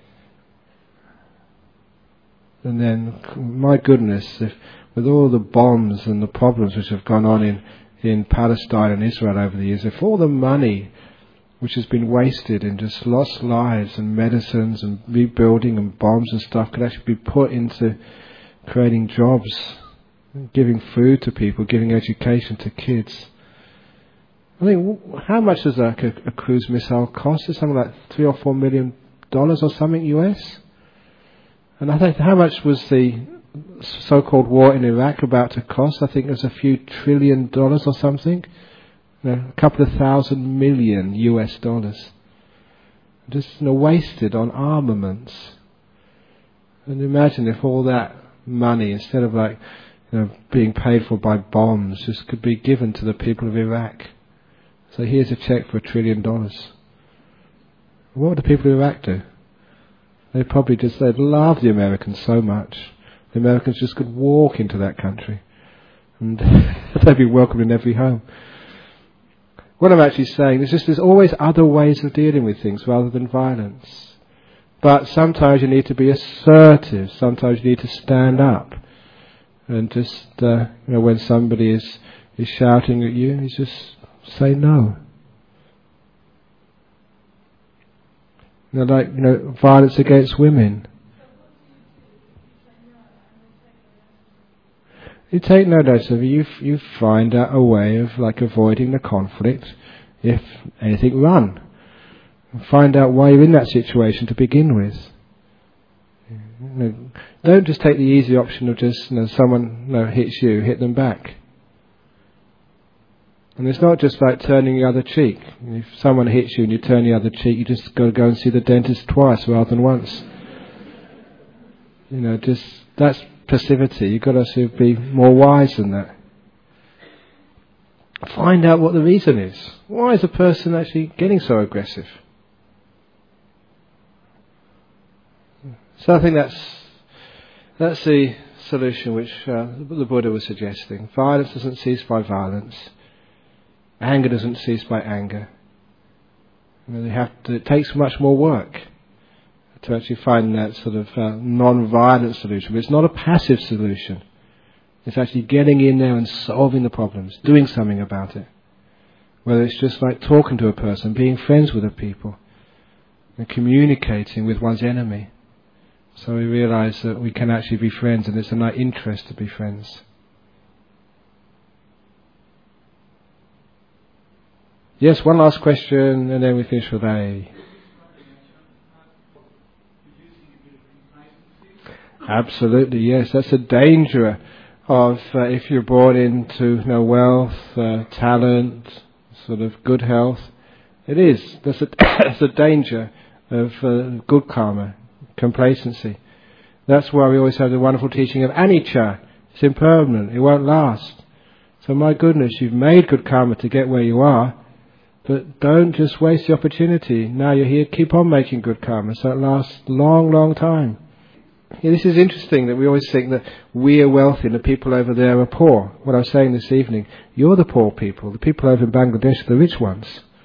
And then, my goodness, if with all the bombs and the problems which have gone on in, in Palestine and Israel over the years, if all the money which has been wasted in just lost lives and medicines and rebuilding and bombs and stuff could actually be put into creating jobs, giving food to people, giving education to kids. I mean, how much does like a, a cruise missile cost? It's something like three or four million dollars or something U S. And I think how much was the so-called war in Iraq about to cost? I think it was a few trillion dollars or something. You know, a couple of thousand million U S dollars. Just you know, wasted on armaments. And imagine if all that money, instead of like you know, being paid for by bombs, just could be given to the people of Iraq. So here's a check for a trillion dollars. What would the people of Iraq do? They probably just, they'd love the Americans so much. The Americans just could walk into that country. And they'd be welcomed in every home. What I'm actually saying is just there's always other ways of dealing with things rather than violence. But sometimes you need to be assertive. Sometimes you need to stand up. And just, uh, you know, when somebody is, is shouting at you, you just say no. You know, like, you know, violence against women. You take no notice of it. You, you find out a way of like avoiding the conflict. If anything, run. Find out why you're in that situation to begin with. You know, don't just take the easy option of just, you know, someone you know, hits you, hit them back. And it's not just like turning the other cheek. If someone hits you and you turn the other cheek, you just got to go and see the dentist twice rather than once. You know, just that's passivity. You've got to sort of be more wise than that. Find out what the reason is. Why is a person actually getting so aggressive? So I think that's that's the solution which uh, the Buddha was suggesting. Violence doesn't cease by violence. Anger doesn't cease by anger. You know, they have to, it takes much more work to actually find that sort of uh, non-violent solution. But it's not a passive solution. It's actually getting in there and solving the problems, doing something about it. Whether it's just like talking to a person, being friends with the people, and communicating with one's enemy. So we realise that we can actually be friends, and it's in our interest to be friends. Yes, one last question, and then we finish with A. Absolutely, yes. That's a danger of uh, if you're born into you know, wealth, uh, talent, sort of good health. It is. There's a, there's a danger of uh, good karma, complacency. That's why we always have the wonderful teaching of anicca. It's impermanent. It won't last. So my goodness, you've made good karma to get where you are, but don't just waste the opportunity. Now you're here, keep on making good karma so it lasts a long, long time. Yeah, this is interesting that we always think that we are wealthy and the people over there are poor. What I was saying this evening, you're the poor people. The people over in Bangladesh are the rich ones.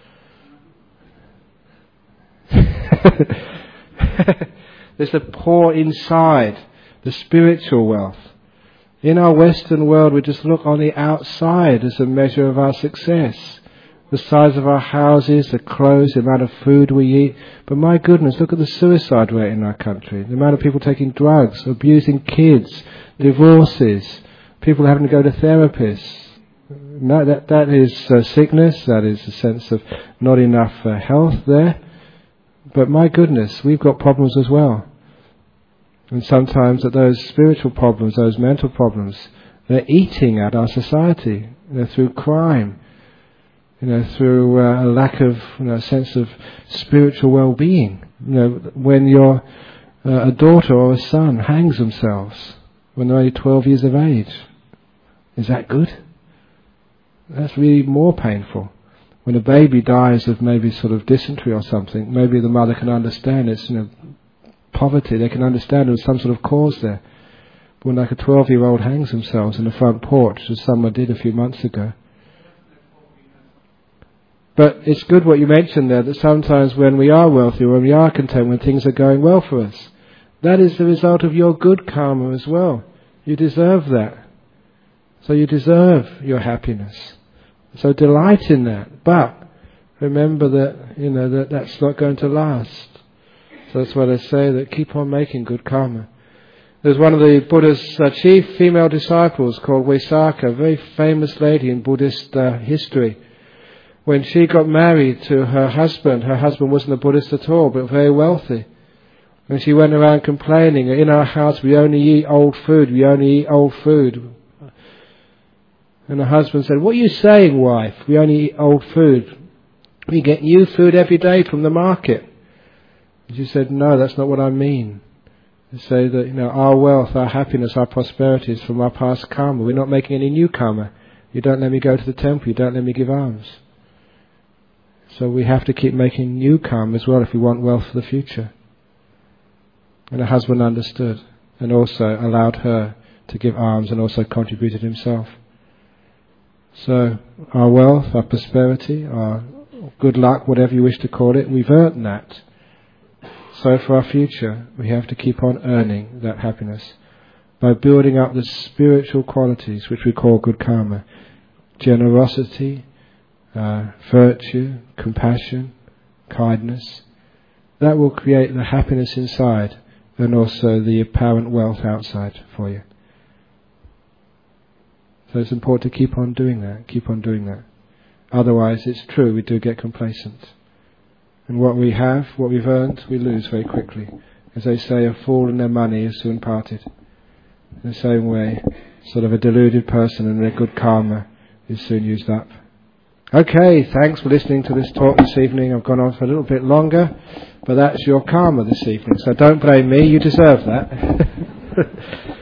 There's the poor inside, the spiritual wealth. In our Western world, we just look on the outside as a measure of our success. The size of our houses, the clothes, the amount of food we eat. But my goodness, look at the suicide rate in our country. The amount of people taking drugs, abusing kids, divorces, people having to go to therapists. No, that, that is uh, sickness, that is a sense of not enough uh, health there. But my goodness, we've got problems as well. And sometimes that those spiritual problems, those mental problems, they're eating at our society, you know, through crime, you know, through uh, a lack of you know, sense of spiritual well-being. You know, when your uh, a daughter or a son hangs themselves when they're only twelve years of age, is that good? That's really more painful. When a baby dies of maybe sort of dysentery or something, maybe the mother can understand it's you know poverty. They can understand there's some sort of cause there. But when like a twelve-year-old hangs themselves in the front porch, as someone did a few months ago. But it's good what you mentioned there, that sometimes when we are wealthy, when we are content, when things are going well for us, that is the result of your good karma as well. You deserve that. So you deserve your happiness. So delight in that. But remember that, you know, that that's not going to last. So that's why they say that keep on making good karma. There's one of the Buddha's uh, chief female disciples called Vaisakha, a very famous lady in Buddhist uh, history. When she got married to her husband, her husband wasn't a Buddhist at all, but very wealthy. And she went around complaining, in our house we only eat old food, we only eat old food. And her husband said, what are you saying, wife? We only eat old food. We get new food every day from the market. And she said, no, that's not what I mean. They say that, you know, our wealth, our happiness, our prosperity is from our past karma. We're not making any new karma. You don't let me go to the temple, you don't let me give alms. So we have to keep making new karma as well if we want wealth for the future. And her husband understood and also allowed her to give alms and also contributed himself. So our wealth, our prosperity, our good luck, whatever you wish to call it, we've earned that. So for our future, we have to keep on earning that happiness by building up the spiritual qualities which we call good karma. Generosity, uh, virtue, compassion, kindness. That will create the happiness inside and also the apparent wealth outside for you. So it's important to keep on doing that, keep on doing that. Otherwise, it's true, we do get complacent. And what we have, what we've earned, we lose very quickly. As they say, a fool and their money is soon parted. In the same way, sort of a deluded person and their good karma is soon used up. Okay, thanks for listening to this talk this evening. I've gone on for a little bit longer, but that's your karma this evening. So don't blame me, you deserve that.